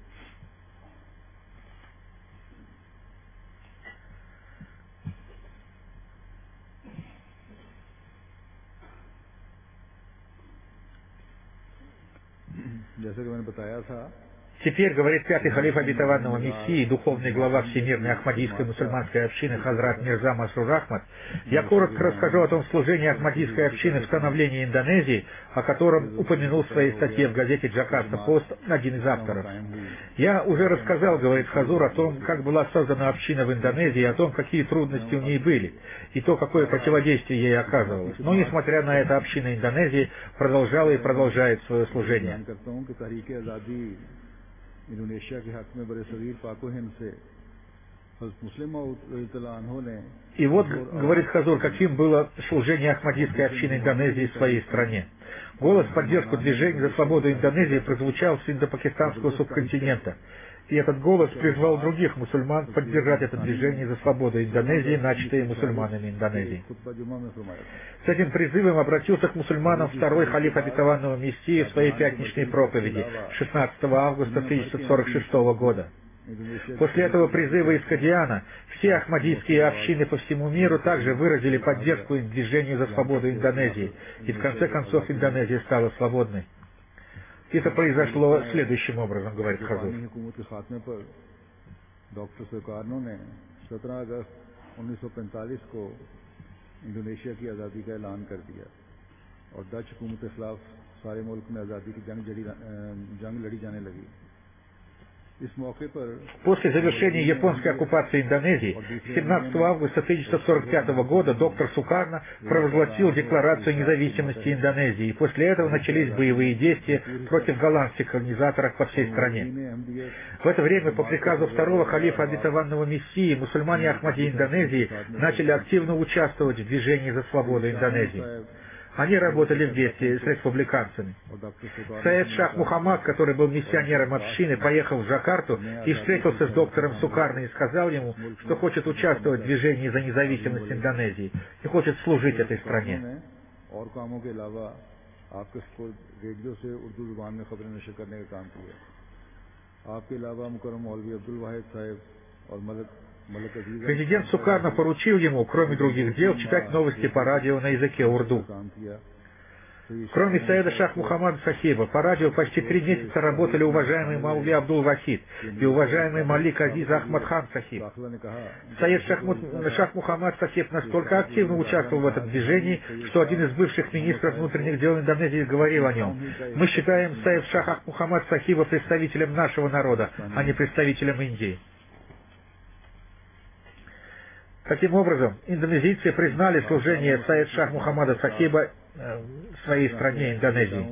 जैसे कि मैंने बताया था, Теперь, говорит пятый халиф обетованного Мессии, духовный глава Всемирной Ахмадийской мусульманской общины Хазрат Мирза Масрур Ахмад, я коротко расскажу о том служении Ахмадийской общины в становлении Индонезии, о котором упомянул в своей статье в газете «Джакарта Пост» один из авторов. Я уже рассказал, говорит Хазур, о том, как была создана община в Индонезии, о том, какие трудности у ней были, и то, какое противодействие ей оказывалось. Но, несмотря на это, община Индонезии продолжала и продолжает свое служение. इंडोनेशिया के हक में बड़े सगीर पाको हिंद से И вот, говорит Хазур, каким было служение Ахмадийской общины Индонезии в своей стране. Голос в поддержку движения за свободу Индонезии прозвучал с индопакистанского субконтинента. И этот голос призвал других мусульман поддержать это движение за свободу Индонезии, начатое мусульманами Индонезии. С этим призывом обратился к мусульманам второй халиф обетованного Мессии в своей пятничной проповеди 16 августа 1946 года. После этого призыва из Кадьяна все ахмадийские общины по всему миру также выразили поддержку движению за свободу Индонезии, и в конце концов Индонезия стала свободной. Это произошло следующим образом, говорит Хазур. डॉक्टर सरकार ने 17 अगस्त 1945 को इंडोनेशिया की आज़ादी का ऐलान कर दिया और डच हुकूमत के खिलाफ सारे मुल्क में आज़ादी की जंग लड़ी जाने लगी। После завершения японской оккупации Индонезии 17 августа 1945 года доктор Сукарно провозгласил Декларацию независимости Индонезии, и после этого начались боевые действия против голландских колонизаторов по всей стране. В это время по приказу второго халифа обетованного Мессии мусульмане Ахмади Индонезии начали активно участвовать в движении за свободу Индонезии. Они работали вместе с республиканцами. Саид Шах Мухаммад, который был миссионером общины, поехал в Джакарту и встретился с доктором Сукарно и сказал ему, что хочет участвовать в движении за независимость Индонезии и хочет служить этой стране. Президент Сукарно поручил ему, кроме других дел, читать новости по радио на языке урду. Кроме Саида Шах Мухаммада Сахиба, по радио почти 3 месяца работали уважаемый Маули Абдул Вахид и уважаемый Малик Азиз Ахмад Хан Сахиб. Саид Шах Мухаммад Сахиб настолько активно участвовал в этом движении, что один из бывших министров внутренних дел Индонезии говорил о нем: «Мы считаем Саид Шаха Мухаммад Сахиба представителем нашего народа, а не представителем Индии». Таким образом, индонезийцы признали служение Саид Шах Мухаммада Сахиба в своей стране, Индонезии.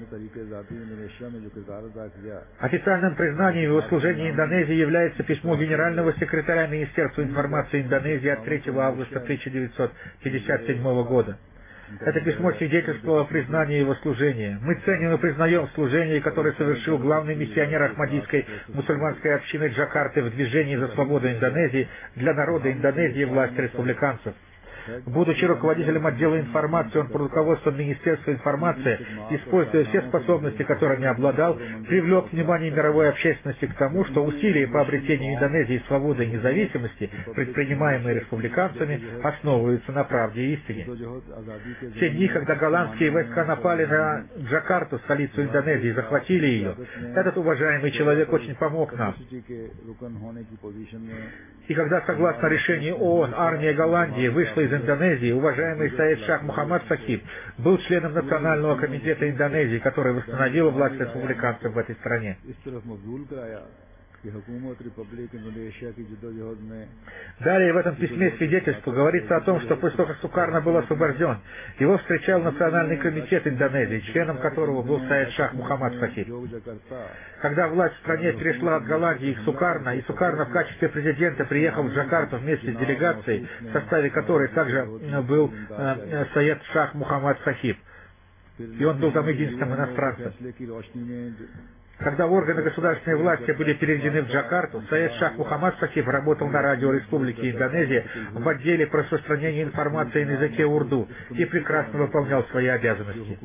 Официальным признанием его служения Индонезии является письмо генерального секретаря Министерства информации Индонезии от 3 августа 1957 года. Это письмо свидетельствовало о признании его служения. «Мы ценим и признаем служение, которое совершил главный миссионер Ахмадийской мусульманской общины Джакарты в движении за свободу Индонезии для народа Индонезии и власти республиканцев. Будучи руководителем отдела информации, он под руководством Министерства информации, используя все способности, которыми обладал, привлек внимание мировой общественности к тому, что усилия по обретению Индонезии свободы и независимости, предпринимаемые республиканцами, основываются на правде и истине. В те дни, когда голландские войска напали на Джакарту, столицу Индонезии, и захватили ее, этот уважаемый человек очень помог нам. И когда, согласно решению ООН, армия Голландии вышла из Индонезии, уважаемый Саид Шах Мухаммад Сахиб был членом Национального комитета Индонезии, который восстановил власть республиканцев в этой стране. Далее в этом письме свидетельству говорится о том, что после того, как Сукарно был освобожден, его встречал Национальный комитет Индонезии, членом которого был Саид Шах Мухаммад Сахиб. Когда власть в стране перешла от Голландии к Сукарно, и Сукарно в качестве президента приехал в Джакарту вместе с делегацией, в составе которой также был Саид Шах Мухаммад Сахиб, и он был там единственным иностранцем. Когда органы государственной власти были переведены в Джакарту, Саид Шах Мухаммад Сахиб работал на радио Республики Индонезия в отделе по распространению информации на языке урду и прекрасно выполнял свои обязанности.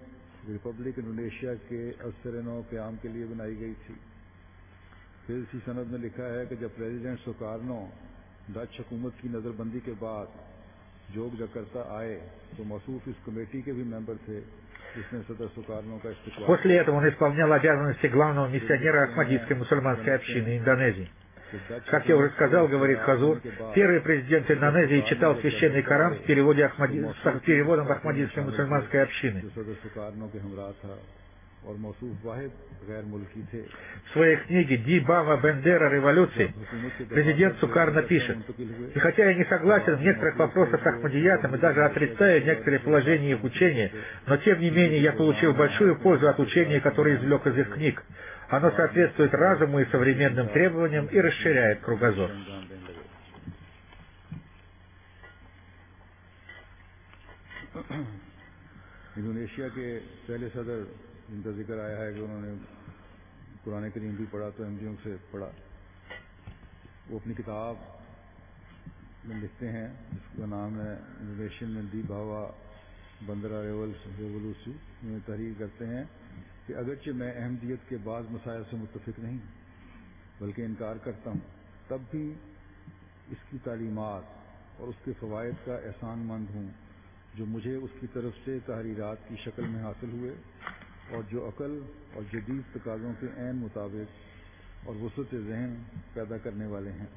После этого он исполнял обязанности главного миссионера Ахмадийской мусульманской общины Индонезии. Как я уже сказал, говорит Хазур, первый президент Индонезии читал священный Коран с переводом Ахмадийской мусульманской общины. В своей книге «Ди Бама Бендера. Революции» президент Сукарно пишет: «И хотя я не согласен в некоторых вопросах с Ахмадиятом и даже отрицаю некоторые положения их учения, но тем не менее я получил большую пользу от учения, которое извлек из их книг. Оно соответствует разуму и современным требованиям и расширяет кругозор». जिनका जिक्र आया है कि उन्होंने कुरान करीम भी पढ़ा तो एमडीओ से पढ़ा, वो अपनी किताब में लिखते हैं जिसका नाम है इंडोनेशियन में दी भावा बंदरा रेवोल्यूसी में तहरीर करते हैं कि अगरचे मैं अहमदियत के बाद मसाइल से मुत्तफिक नहीं बल्कि इनकार करता हूँ, तब भी इसकी तालीमात और उसके फ़वाइद का एहसानमंद हूँ जो मुझे उसकी तरफ से तहरीरात की शक्ल में हासिल हुए और जो अकल और जदीद तकाज़ों के ऐन मुताबिक और वसअत ज़हन पैदा करने वाले हैं।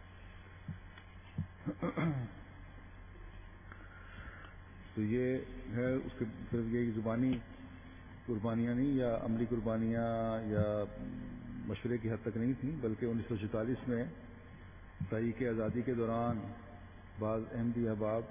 तो ये है उसके सिर्फ ये ज़ुबानी कुर्बानियाँ नहीं या अमली कुर्बानियाँ या मशवरे की हद तक नहीं थी, बल्कि 1944 में तहरीक आज़ादी के दौरान बाज़ अहमदी अहबाब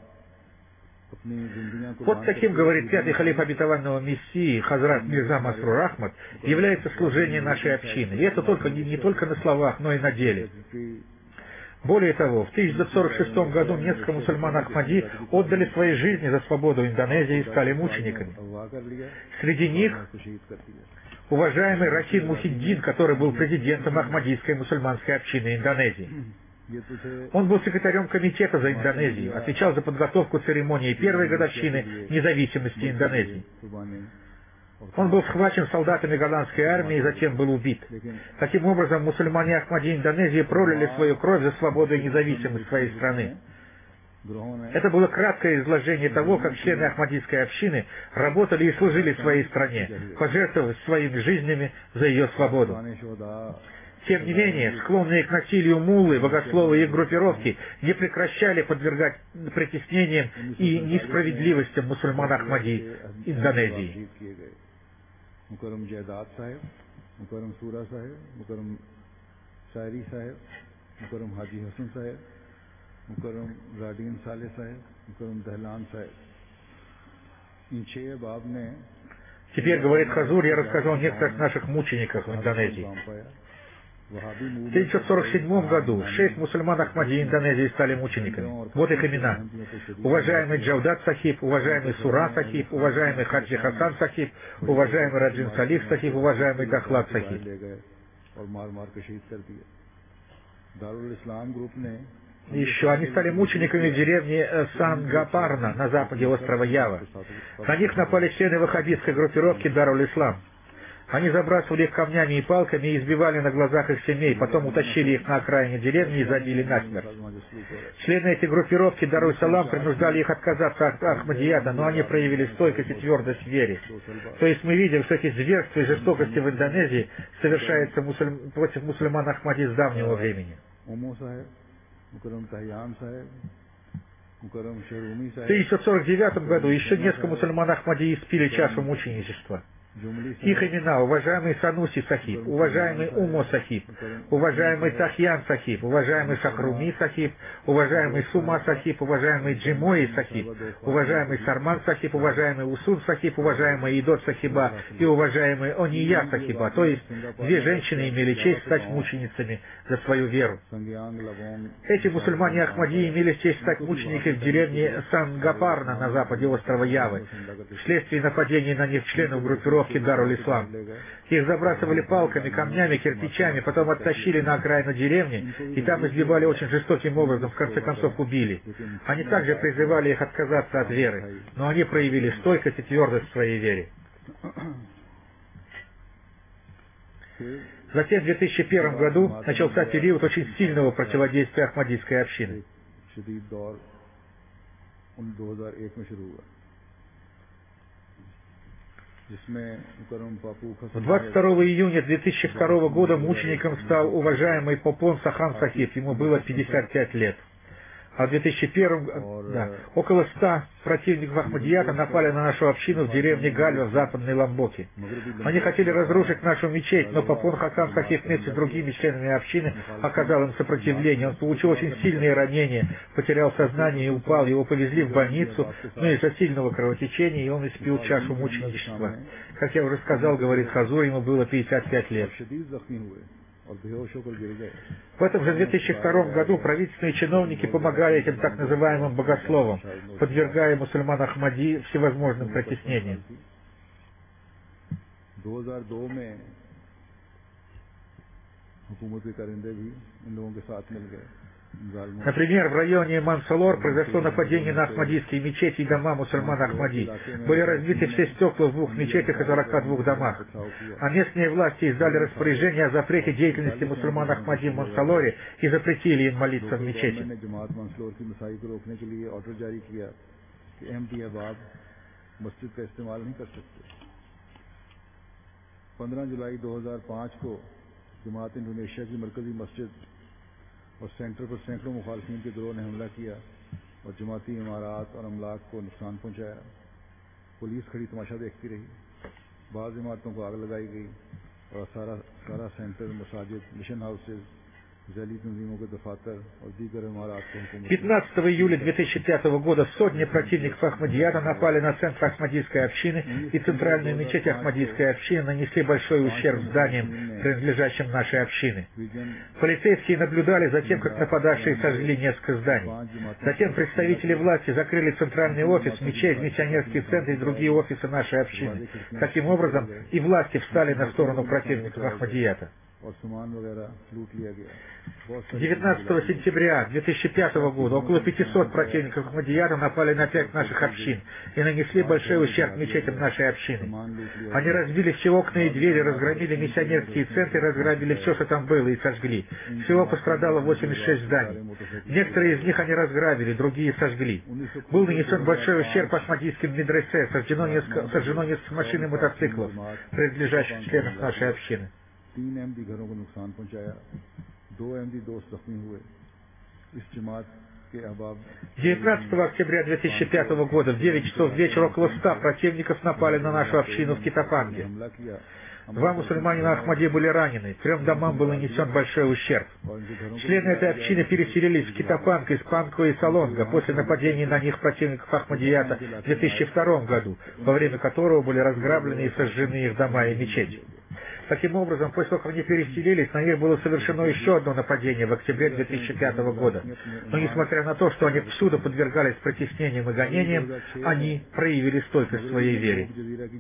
Вот таким, говорит пятый халиф обетованного Мессии Хазрат Мирза Масрур Ахмад, является служение нашей общины. И это не только на словах, но и на деле. Более того, в 1946 году несколько мусульман Ахмади отдали свои жизни за свободу Индонезии и стали мучениками. Среди них уважаемый Рахин Мухиддин, который был президентом Ахмадийской мусульманской общины Индонезии. Он был секретарем комитета за Индонезию, отвечал за подготовку церемонии первой годовщины независимости Индонезии. Он был схвачен солдатами голландской армии и затем был убит. Таким образом, мусульмане Ахмади Индонезии пролили свою кровь за свободу и независимость своей страны. Это было краткое изложение того, как члены Ахмадийской общины работали и служили своей стране, пожертвовав своими жизнями за ее свободу. Тем не менее, склонные к насилию муллы, богословы и их группировки не прекращали подвергать притеснениям и несправедливостям мусульман Ахмади Индонезии. Теперь, говорит Хазур, я рассказал о некоторых наших мучениках в Индонезии. В 1947 году 6 мусульман Ахмади Индонезии стали мучениками. Вот их имена. Уважаемый Джаудат Сахиб, уважаемый Сура Сахиб, уважаемый Хаджи Хасан Сахиб, уважаемый Раджин Салих Сахиб, уважаемый Дахлад Сахиб. Еще они стали мучениками в деревне Сангапарна на западе острова Ява. На них напали члены ваххабитской группировки Даруль-Ислам. Они забрасывали их камнями и палками и избивали на глазах их семей, потом утащили их на окраине деревни и забили насмерть. Члены этой группировки Даруль-Салам принуждали их отказаться от Ахмадията, но они проявили стойкость и твердость в вере. То есть мы видим, что эти зверства и жестокости в Индонезии совершаются против мусульман Ахмади с давнего времени. В 1949 году еще несколько мусульман Ахмади испили чашу мученичества. Их имена: уважаемый Сануси Сахиб, уважаемый Умо Сахиб, уважаемый Тахьян Сахиб, уважаемый Шахруми Сахиб, уважаемый Сума Сахиб, уважаемый Джимои Сахиб, уважаемый Сарман Сахиб, уважаемый Усун Сахиб, уважаемый Идот Сахиба и уважаемый Ония Сахиба. То есть 2 женщины имели честь стать мученицами за свою веру. Эти мусульмане Ахмади имели честь стать мучениками в деревне Сангапарна на западе острова Явы, вследствие нападений на них членов группировки Даруль-Ислам. Их забрасывали палками, камнями, кирпичами, потом оттащили на окраину деревни, и там избивали очень жестоким образом, в конце концов убили. Они также призывали их отказаться от веры, но они проявили стойкость и твердость в своей вере. Затем в 2001 году начался период очень сильного противодействия Ахмадийской общины. 22 июня 2002 года мучеником стал уважаемый Попон Сахан Сахиб, ему было 55 лет. А в 2001 около 100 противников Ахмадията напали на нашу общину в деревне Гальва в западной Ламбоке. Они хотели разрушить нашу мечеть, но Попон Хасан Сахиб вместе с другими членами общины оказал им сопротивление. Он получил очень сильные ранения, потерял сознание и упал. Его повезли в больницу, но из-за сильного кровотечения и он испил чашу мученичества. Как я уже сказал, говорит Хазур, ему было 55 лет. В этом же 2002 году правительственные чиновники помогали этим так называемым богословам, подвергая мусульман Ахмади всевозможным притеснениям. Например, в районе Мансалор произошло нападение на ахмадийские мечети и дома мусульман Ахмади. Были разбиты все стекла в 2 мечетях и 42 домах. А местные власти издали распоряжение о запрете деятельности мусульман Ахмади в Мансалоре и запретили им молиться в мечети. 15 जुलाई 2005 को जमात इंडोनेशिया की मरकजी मस्जिद और सेंटर पर सैकड़ों मुखालिफिन के गिरोह ने हमला किया और जमाती इमारात और अमलाक को नुकसान पहुंचाया। पुलिस खड़ी तमाशा देखती रही। बाज़ इमारतों को आग लगाई गई और सारा सेंटर, मसाजिद, मिशन हाउसेज, 15 июля 2005 года сотни противников Ахмадията напали на центр Ахмадийской общины и центральную мечеть Ахмадийской общины, нанесли большой ущерб зданиям, принадлежащим нашей общине. Полицейские наблюдали за тем, как нападавшие сожгли несколько зданий. Затем представители власти закрыли центральный офис, мечеть, миссионерский центр и другие офисы нашей общины. Таким образом, и власти встали на сторону противников Ахмадията. 19 сентября 2005 года около 500 противников Ахмадията напали на 5 наших общин и нанесли большой ущерб мечетям нашей общины. Они разбили все окна и двери, разгромили миссионерские центры, разграбили все, что там было, и сожгли. Всего пострадало 86 зданий. Некоторые из них они разграбили, другие сожгли. Был нанесен большой ущерб ахмадийским медресе, сожжено несколько машин и мотоциклов, принадлежащих членам нашей общины. 19 октября 2005 года в 9 часов вечера около 100 противников напали на нашу общину в Китапанге. 2 мусульманина Ахмади были ранены, 3 домам был нанесен большой ущерб. Члены этой общины переселились в Китапанг из Панкова и Салонга после нападений на них противников Ахмадията в 2002 году, во время которого были разграблены и сожжены их дома и мечети. Таким образом, после того, как они переселились, на них было совершено еще одно нападение в октябре 2005 года. Но несмотря на то, что они всюду подвергались притеснениям и гонениям, они проявили стойкость в своей вере.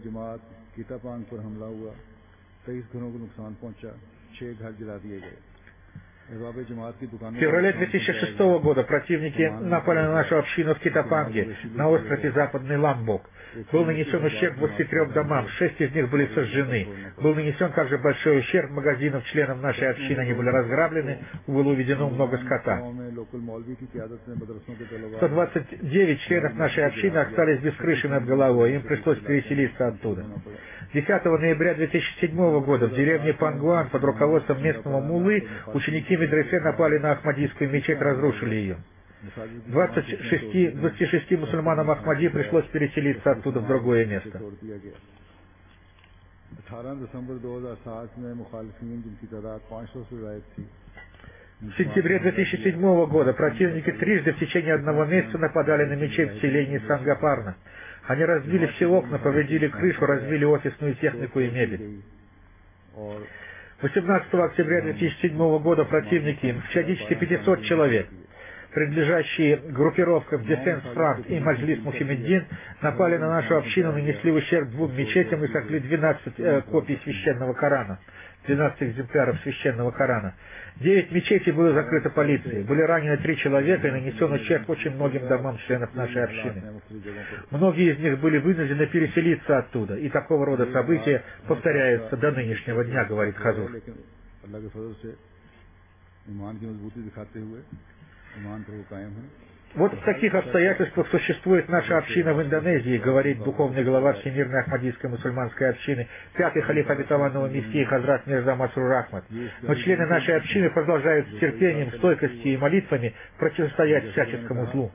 В феврале 2006 года противники напали на нашу общину в Китапанге, на острове Западный Ламбок. Был нанесен ущерб 23 домам, 6 из них были сожжены. Был нанесен также большой ущерб магазинам членов нашей общины, они были разграблены, было уведено много скота. 129 членов нашей общины остались без крыши над головой, им пришлось переселиться оттуда. 10 ноября 2007 года в деревне Пангуан под руководством местного муллы ученики медресе напали на Ахмадийскую мечеть, разрушили ее. 26 мусульманам Ахмади пришлось переселиться оттуда в другое место. В сентябре 2007 года противники трижды в течение одного месяца нападали на мечеть в селении Сангапарна. Они разбили все окна, повредили крышу, разбили офисную технику и мебель. 18 октября 2007 года противники в количестве 500 человек, принадлежащие группировкам Defense Front и Маджлис Мухаммеддин, напали на нашу общину, нанесли ущерб 2 мечетям и сожгли 12 копий священного Корана, 12 экземпляров священного Корана. 9 мечетей было закрыто полицией, были ранены 3 человека и нанесен ущерб очень многим домам членов нашей общины. Многие из них были вынуждены переселиться оттуда, и такого рода события повторяются до нынешнего дня, говорит Хазур. Вот в таких обстоятельствах существует наша община в Индонезии, говорит духовный глава Всемирной Ахмадийской мусульманской общины, 5-й халиф обетованного Мессии Хазрат Мирза Масрур Ахмад. Но члены нашей общины продолжают с терпением, стойкостью и молитвами противостоять всяческому злу.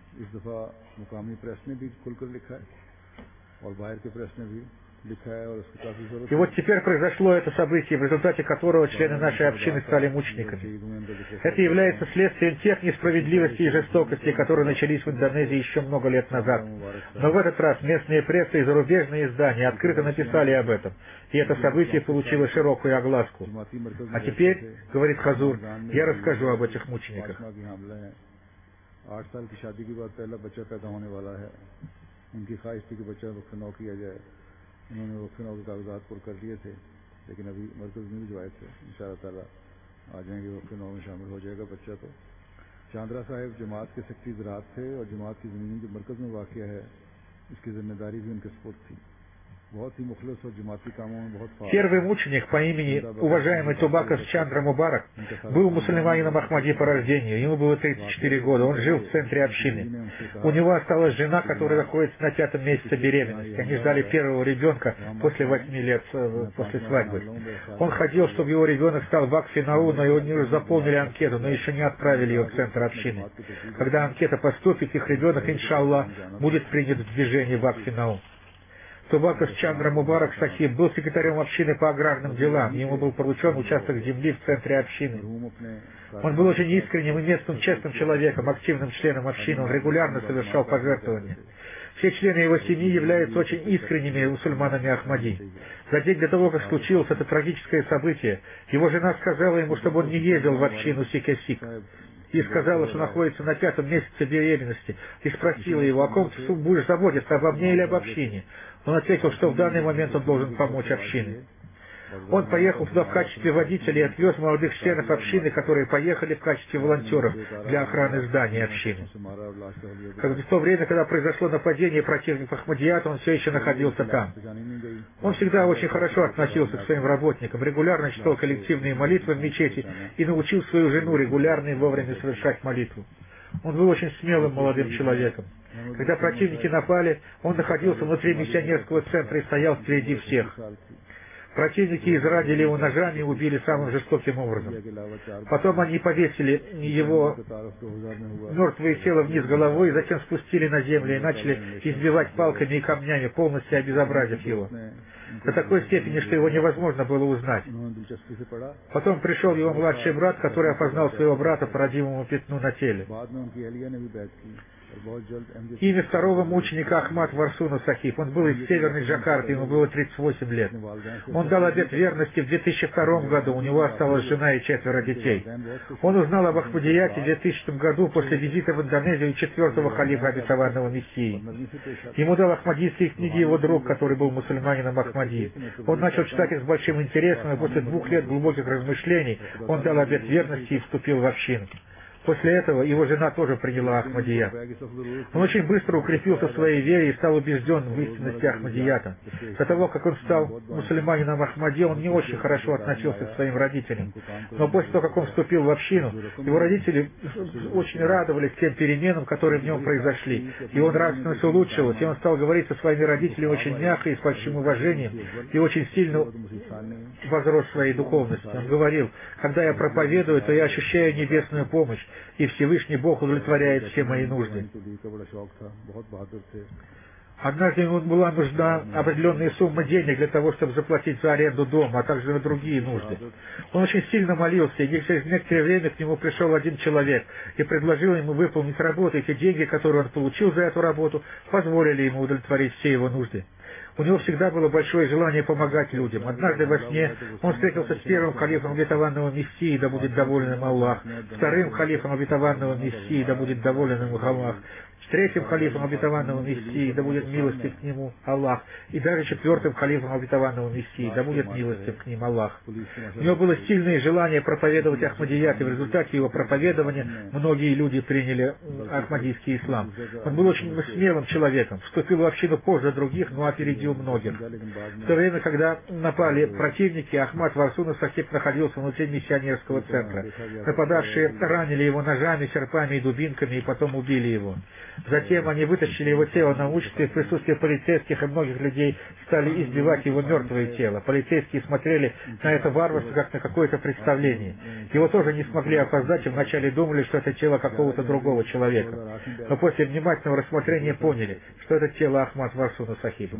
И вот теперь произошло это событие, в результате которого члены нашей общины стали мучениками. Это является следствием тех несправедливостей и жестокостей, которые начались в Индонезии еще много лет назад. Но в этот раз местные прессы и зарубежные издания открыто написали об этом, и это событие получило широкую огласку. А теперь, говорит Хазур, я расскажу об этих мучениках. उन्होंने वक्फिनों के कागजात पुर कर दिए थे, लेकिन अभी मरकज़ में भिजवाए थे। इंशाअल्लाह ताला आ जाएंगे, वक्फिनों में शामिल हो जाएगा बच्चा। तो चांद्रा साहिब जमात के सेक्रेटरी ज़राअत थे और जमात की ज़मीन जो मरकज़ में वाक़ है, इसकी जिम्मेदारी भी उनके सपुर्द थी। Первый мученик по имени уважаемый Тубакас Чандра Мубарак был мусульманином Ахмади по рождению. Ему было 34 года. Он жил в центре общины. У него осталась жена, которая находится на 5-м месяце беременности. Они ждали первого ребенка после 8 лет после свадьбы. Он хотел, чтобы его ребенок стал Вакфинау, но его не заполнили анкету, но еще не отправили ее в центр общины. Когда анкета поступит, их ребенок, иншаллах, будет принят в движение Вакфинау. Тубакас Чандра Мубарак Сахиб был секретарем общины по аграрным делам. Ему был поручен участок земли в центре общины. Он был очень искренним и местным честным человеком, активным членом общины. Он регулярно совершал пожертвования. Все члены его семьи являются очень искренними мусульманами Ахмади. За день до того, как случилось это трагическое событие, его жена сказала ему, чтобы он не ездил в общину Сикесик. И сказала, что находится на 5-м месяце беременности, и спросила его, о ком ты будешь заботиться, обо мне или об общине. Он ответил, что в данный момент он должен помочь общине. Он поехал туда в качестве водителя и отвез молодых членов общины, которые поехали в качестве волонтеров для охраны здания общины. В то время, когда произошло нападение противников Ахмадията, он все еще находился там. Он всегда очень хорошо относился к своим работникам, регулярно читал коллективные молитвы в мечети и научил свою жену регулярно и вовремя совершать молитву. Он был очень смелым молодым человеком. Когда противники напали, он находился внутри миссионерского центра и стоял впереди всех. Противники изранили его ножами и убили самым жестоким образом. Потом они повесили его мертвое тело вниз головой, затем спустили на землю и начали избивать палками и камнями, полностью обезобразив его. До такой степени, что его невозможно было узнать. Потом пришел его младший брат, который опознал своего брата по родимому пятну на теле. Имя второго мученика Ахмад Варсуна Сахиб. Он был из северной Джакарты, ему было 38 лет. Он дал обет верности в 2002 году, у него осталась жена и 4 детей. Он узнал об Ахмадияте в 2000 году после визита в Индонезию 4-го халифа обетованного Мессии. Ему дал ахмадийские книги его друг, который был мусульманином Ахмади. Он начал читать их с большим интересом, и после 2 лет глубоких размышлений он дал обет верности и вступил в общину. После этого его жена тоже приняла Ахмадият. Он очень быстро укрепился в своей вере и стал убежден в истинности Ахмадията. До того, как он стал мусульманином Ахмади, он не очень хорошо относился к своим родителям. Но после того, как он вступил в общину, его родители очень радовались тем переменам, которые в нем произошли. Его нравственность улучшилась, и он стал говорить со своими родителями очень мягко и с большим уважением, и очень сильно возрос в своей духовности. Он говорил: «Когда я проповедую, то я ощущаю небесную помощь, и Всевышний Бог удовлетворяет все мои нужды». Однажды ему была нужна определенная сумма денег для того, чтобы заплатить за аренду дома, а также на другие нужды. Он очень сильно молился, и через некоторое время к нему пришел один человек и предложил ему выполнить работу. Эти деньги, которые он получил за эту работу, позволили ему удовлетворить все его нужды. У него всегда было большое желание помогать людям. Однажды во сне он встретился с первым халифом обетованного Мессии, да будет доволен им Аллах, вторым халифом обетованного Мессии, да будет доволен им Аллах, с третьим халифом обетованного Мессии, да будет милостив к нему Аллах, и даже четвертым халифом обетованного Мессии, да будет милостив к ним Аллах. У него было сильное желание проповедовать Ахмадият, и в результате его проповедования многие люди приняли ахмадийский ислам. Он был очень смелым человеком, вступил в общину позже других, но опередил многих. В то время, когда напали противники, Ахмад Варсуна Сахиб находился внутри миссионерского центра. Нападавшие ранили его ножами, серпами и дубинками, и потом убили его. Затем они вытащили его тело на улице, в присутствии полицейских и многих людей стали избивать его мертвое тело. Полицейские смотрели на это варварство как на какое-то представление. Его тоже не смогли опознать, и вначале думали, что это тело какого-то другого человека. Но после внимательного рассмотрения поняли, что это тело Ахмад Варсуна Сахиба.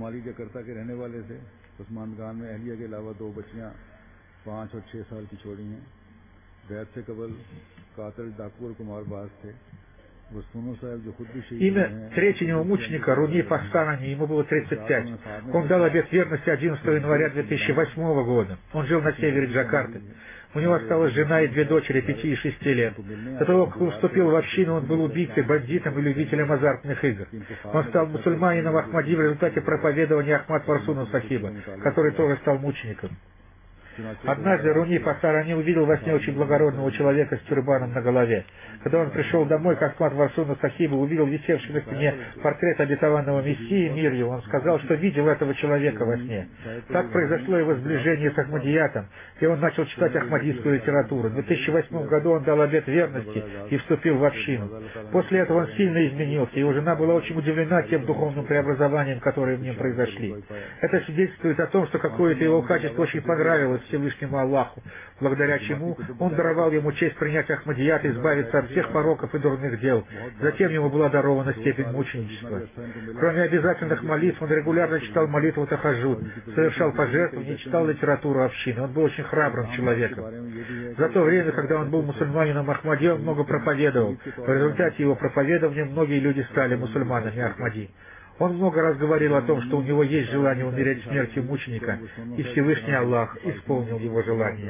Имя третьего мученика Руни Пастанани, ему было 35. Он дал обет верности 11 января 2008 года. Он жил на севере Джакарты. У него осталась жена и 2 дочери 5 и 6 лет. До того, как он вступил в общину, он был убийцей, бандитом и любителем азартных игр. Он стал мусульманином Ахмади в результате проповедования Ахмад Варсуна Сахиба, который тоже стал мучеником. Однажды Руни Пасарани увидел во сне очень благородного человека с тюрбаном на голове. Когда он пришел домой к Ахмад Варсуну Сахибу, увидел висевший на стене портрет обетованного Мессии, мир его, он сказал, что видел этого человека во сне. Так произошло его сближение с Ахмадиятом, и он начал читать ахмадийскую литературу. В 2008 году он дал обет верности и вступил в общину. После этого он сильно изменился, и его жена была очень удивлена тем духовным преобразованием, которые в нем произошли. Это свидетельствует о том, что какое-то его качество очень понравилось Всевышнему Аллаху, благодаря чему он даровал ему честь принять Ахмадият и избавиться от всех пороков и дурных дел. Затем ему была дарована степень мученичества. Кроме обязательных молитв, он регулярно читал молитву Тахаджуд, совершал пожертвования и читал литературу общины. Он был очень храбрым человеком. За то время, когда он был мусульманином Ахмади, он много проповедовал. В результате его проповедования многие люди стали мусульманами Ахмади. Он много раз говорил о том, что у него есть желание умереть смертью мученика, и Всевышний Аллах исполнил его желание.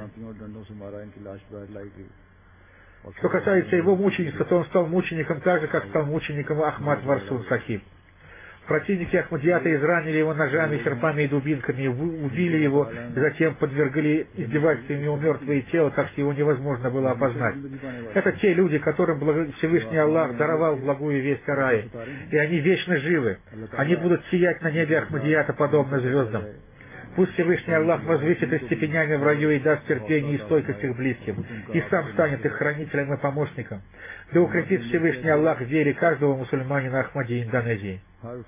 Что касается его мученичества, то он стал мучеником так же, как стал мучеником Ахмад Варсун Сахиб. Противники Ахмадията изранили его ножами, серпами и дубинками, убили его, затем подвергли издевательствам его мертвое тело, так что его невозможно было опознать. Это те люди, которым Всевышний Аллах даровал благую весть о рае, и они вечно живы. Они будут сиять на небе Ахмадията подобно звездам. Пусть Всевышний Аллах возвысит их степенями в раю и даст терпение и стойкость их близким, и сам станет их хранителем и помощником. Да укрепит Всевышний Аллах в вере каждого мусульманина Ахмадии Индонезии.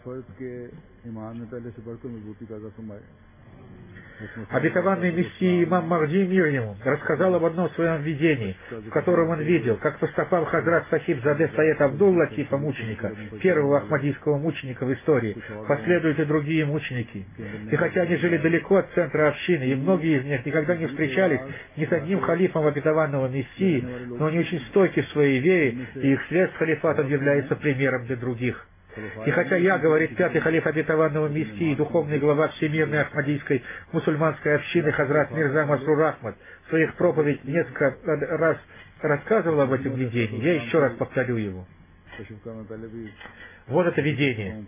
Обетованный Мессия имам Махди мир ему рассказал об одном своем видении, в котором он видел, как по стопам Хазрат Сахиб Заде Саед Абдул-Латифа мученика, первого ахмадийского мученика в истории, последуют и другие мученики. И хотя они жили далеко от центра общины, и многие из них никогда не встречались ни с одним халифом обетованного Мессии, но они очень стойки в своей вере, и их связь с халифатом является примером для других. И хотя я, говорит пятый халиф обетованного Мессии, духовный глава Всемирной Ахмадийской мусульманской общины Хазрат Мирза Масрур Ахмад, в своих проповедях несколько раз рассказывал об этом видении, я еще раз повторю его. Вот это видение.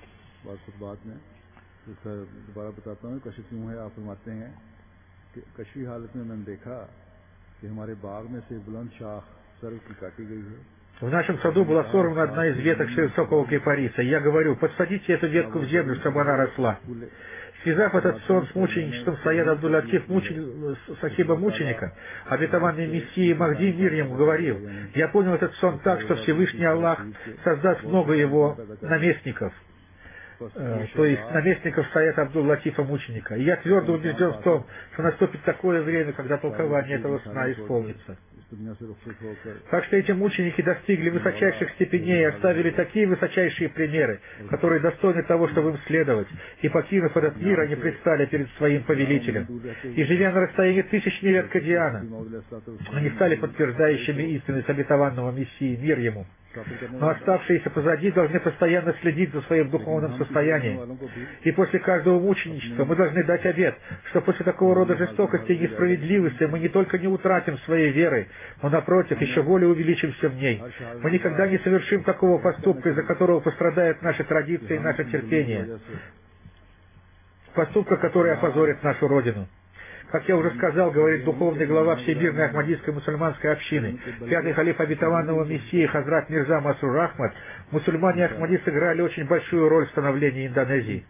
В нашем саду была сорвана одна из веток высокого кипариса. И я говорю, подсадите эту ветку в землю, чтобы она росла. Связав этот сон с мученичеством Саеда Абдул-Латиф Сахиба мученика, обетованный Мессией Махди мир ему говорил, я понял этот сон так, что Всевышний Аллах создаст много его наместников, то есть наместников Саеда Абдул-Латифа мученика. И я твердо убежден в том, что наступит такое время, когда толкование этого сна исполнится. Так что эти мученики достигли высочайших степеней и оставили такие высочайшие примеры, которые достойны того, чтобы им следовать. И покинув этот мир, они предстали перед своим повелителем. И живя на расстоянии 1000 миль от Кадиана, они стали подтверждающими истинность обетованного Мессии, мир ему. Но оставшиеся позади должны постоянно следить за своим духовным состоянием. И после каждого мученичества мы должны дать обет, что после такого рода жестокости и несправедливости мы не только не утратим своей веры, но, напротив, еще более увеличимся в ней. Мы никогда не совершим такого поступка, из-за которого пострадают наши традиции и наше терпение. Поступка, который опозорит нашу Родину. Как я уже сказал, говорит духовный глава Всемирной Ахмадийской мусульманской общины, пятый халиф обетованного Мессии Хазрат Мирза Масрур Ахмад, мусульмане Ахмади сыграли очень большую роль в становлении Индонезии.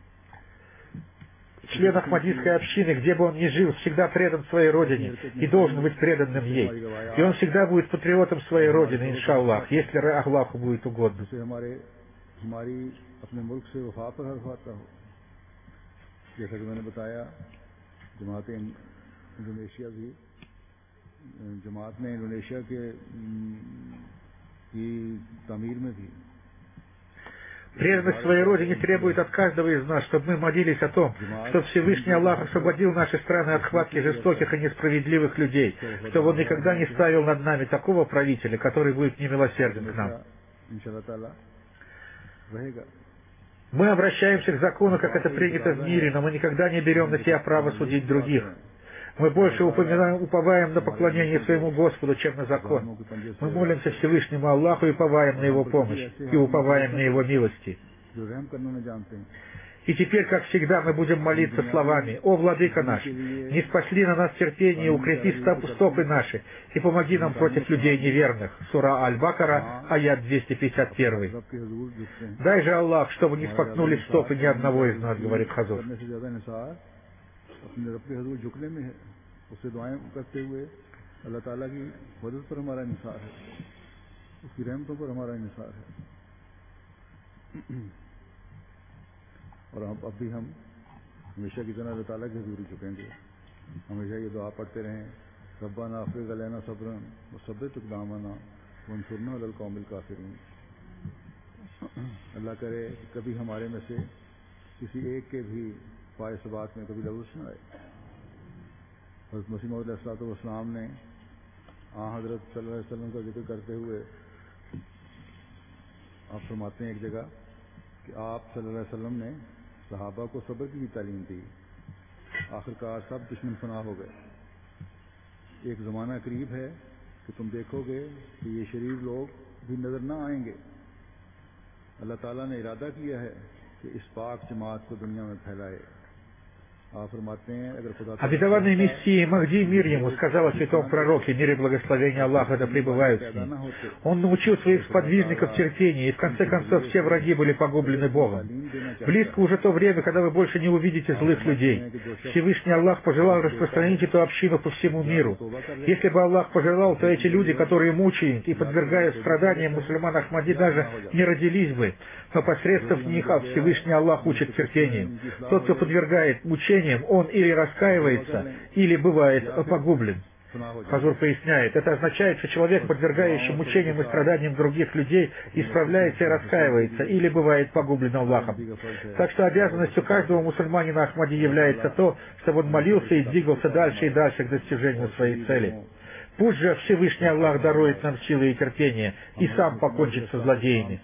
Член Ахмадийской общины, где бы он ни жил, всегда предан своей родине и должен быть преданным ей. И он всегда будет патриотом своей родины, иншаллах, если Аллаху будет угодно. जमात इंडोनेशिया भी जमात ने इंडोनेशिया के की तामीर में भी Преданность своей Родине требует от каждого из нас, чтобы мы молились о том, чтобы Всевышний Аллах освободил наши страны от хватки жестоких и несправедливых людей, чтобы Он никогда не ставил над нами такого правителя, который будет немилосерден к нам. Мы обращаемся к закону, как это принято в мире, но мы никогда не берем на себя право судить других. Мы больше уповаем на поклонение своему Господу, чем на закон. Мы молимся Всевышнему Аллаху и уповаем на Его помощь, и уповаем на Его милости. И теперь, как всегда, мы будем молиться словами: «О, Владыка наш, не спасли на нас терпение, укрепи стопы наши, и помоги нам против людей неверных». Сура Аль-Бакара, аят 251. «Дай же, Аллах, чтобы не споткнули стопы ни одного из нас», говорит Хазур. और अब भी हम हमेशा की तरह अल्लाह ताला की हज़ूरी झुकेंगे, हमेशा ये दुआ पढ़ते रहें, रब्बाना अफ़रिग़ अलैना सब्रन व सब्बित अक़दामना वंसुरना अलल क़ौमिल काफ़िरीन। अल्लाह करे कभी हमारे में से किसी एक के भी पाए सबात में कभी लग़ज़ न आए। हज़रत मसीह मौऊद अलैहिस्सलाम ने हज़रत सल्लल्लाहु अलैहि वसल्लम का जिक्र करते हुए आप फरमाते हैं एक जगह कि आप सल्लल्लाहु अलैहि वसल्लम ने सहाबा को सब्र की तालीम दी, आखिरकार सब दुश्मन फना हो गए। एक ज़माना करीब है कि तुम देखोगे कि ये शरीफ लोग भी नज़र न आएंगे। अल्लाह ताला ने इरादा किया है Обетованный Мессия Махди, мир ему, сказал о святом пророке, мир и благословение Аллаха да пребывают с ним. Он научил своих сподвижников терпению, и в конце концов все враги были погублены Богом. Близко уже то время, когда вы больше не увидите злых людей. Всевышний Аллах пожелал распространить эту общину по всему миру. Если бы Аллах пожелал, то эти люди, которые мучают и подвергают страданиям мусульман Ахмади, даже не родились бы. Но посредством них Всевышний Аллах учит терпению. Тот, кто подвергает мучениям, он или раскаивается, или бывает погублен. Хазур поясняет, это означает, что человек, подвергающий мучениям и страданиям других людей, исправляется и раскаивается, или бывает погублен Аллахом. Так что обязанностью каждого мусульманина Ахмади является то, чтобы он молился и двигался дальше и дальше к достижению своей цели. Пусть же Всевышний Аллах дарует нам силы и терпение, и сам покончит со злодеями.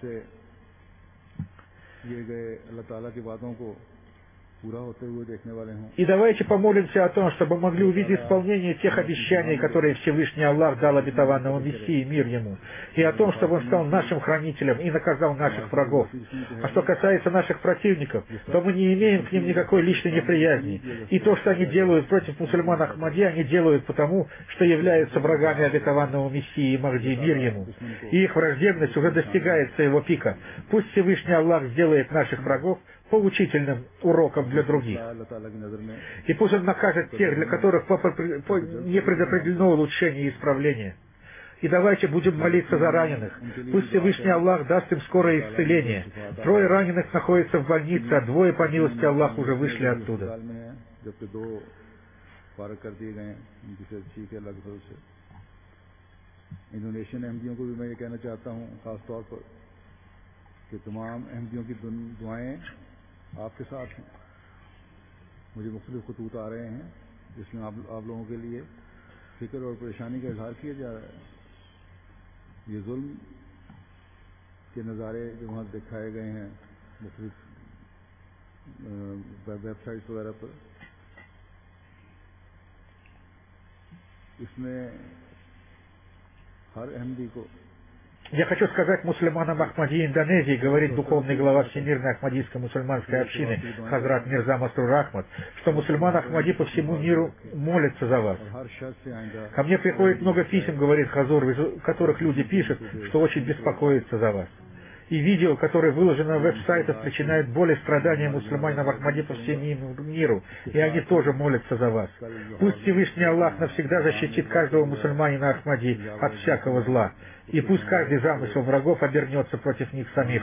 И давайте помолимся о том, чтобы могли увидеть исполнение тех обещаний, которые Всевышний Аллах дал обетованному Мессии, мир ему, и о том, чтобы он стал нашим хранителем и наказал наших врагов. А что касается наших противников, то мы не имеем к ним никакой личной неприязни. И то, что они делают против мусульман Ахмади, они делают потому, что являются врагами обетованного Мессии Махди, мир ему. И их враждебность уже достигает своего пика. Пусть Всевышний Аллах сделает наших врагов поучительным уроком для других. И пусть Он накажет тех, для которых не предопределено улучшение и исправление. И давайте будем молиться за раненых. Пусть Всевышний Аллах даст им скорое исцеление. 3 раненых находятся в больнице, а 2, по милости Аллаха, уже вышли оттуда. आपके साथ हैं। मुझे मुख्तलिफ खतूत आ रहे हैं जिसमें आप लोगों के लिए फिक्र और परेशानी का इजहार किया जा रहा है। ये जुल्म के नज़ारे जो वहाँ दिखाए गए हैं मुख्तलिफ वेबसाइट्स वगैरह पर, इसमें हर अहमदी को Я хочу сказать мусульманам Ахмади Индонезии, говорит духовный глава Всемирной Ахмадийской мусульманской общины Хазрат Мирза Масрур Ахмад, что мусульман Ахмади по всему миру молятся за вас. Ко мне приходит много писем, говорит Хазур, в которых люди пишут, что очень беспокоятся за вас. И видео, которое выложено на веб-сайтах, причиняет боль и страдания мусульманам Ахмади по всему миру, и они тоже молятся за вас. Пусть Всевышний Аллах навсегда защитит каждого мусульманина Ахмади от всякого зла, и пусть каждый замысел врагов обернется против них самих.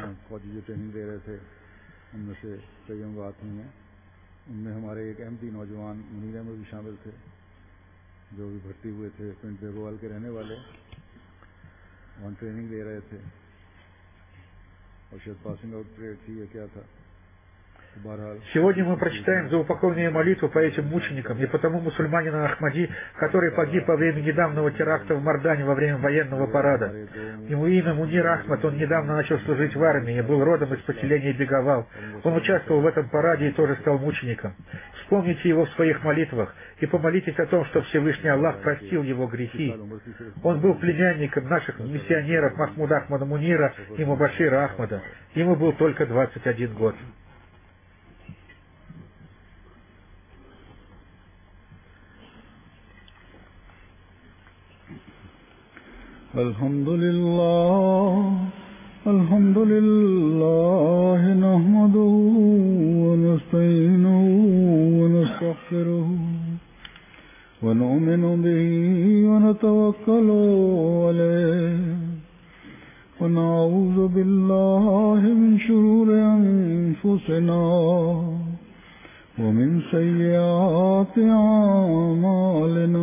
Сегодня мы прочитаем заупокойную молитву по этим мученикам и по тому мусульманину Ахмади, который погиб во время недавнего теракта в Мардане во время военного парада. Ему имя Мунир Ахмад, он недавно начал служить в армии и был родом из поселения Бегавал. Он участвовал в этом параде и тоже стал мучеником. Вспомните его в своих молитвах и помолитесь о том, что Всевышний Аллах простил его грехи. Он был племянником наших миссионеров Махмуда Ахмада Мунира и Мубашира Ахмада. Ему был только 21 год. الحمد لله نحمده ونستعينه ونستغفره ونؤمن به ونتوكل عليه ونعوذ بالله من شرور أنفسنا ومن سيئات أعمالنا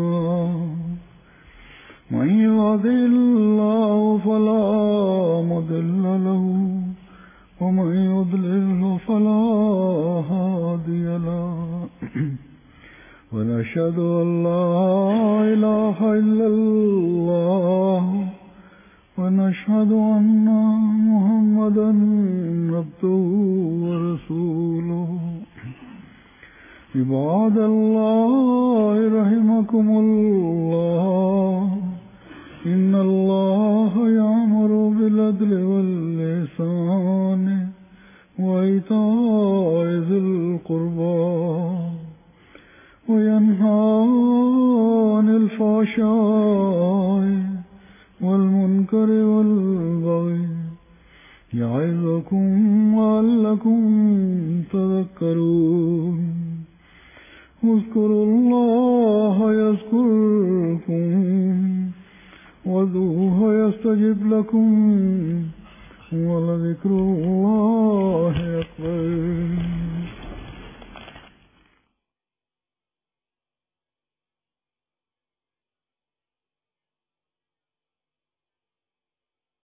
من يهده الله فلا مضل له ومن يضلل فلا هادي له ونشهد أن لا إله إلا الله ونشهد أن محمدا عبده ورسوله عباد الله رحمكم الله إن الله يأمر بالعدل والإحسان وإيتاء وينهى عن الفحشاء والمنكر والبغي يعظكم لعلكم تذكرون اذكروا الله يذكركم وادعوه يستجب لكم ولذكر الله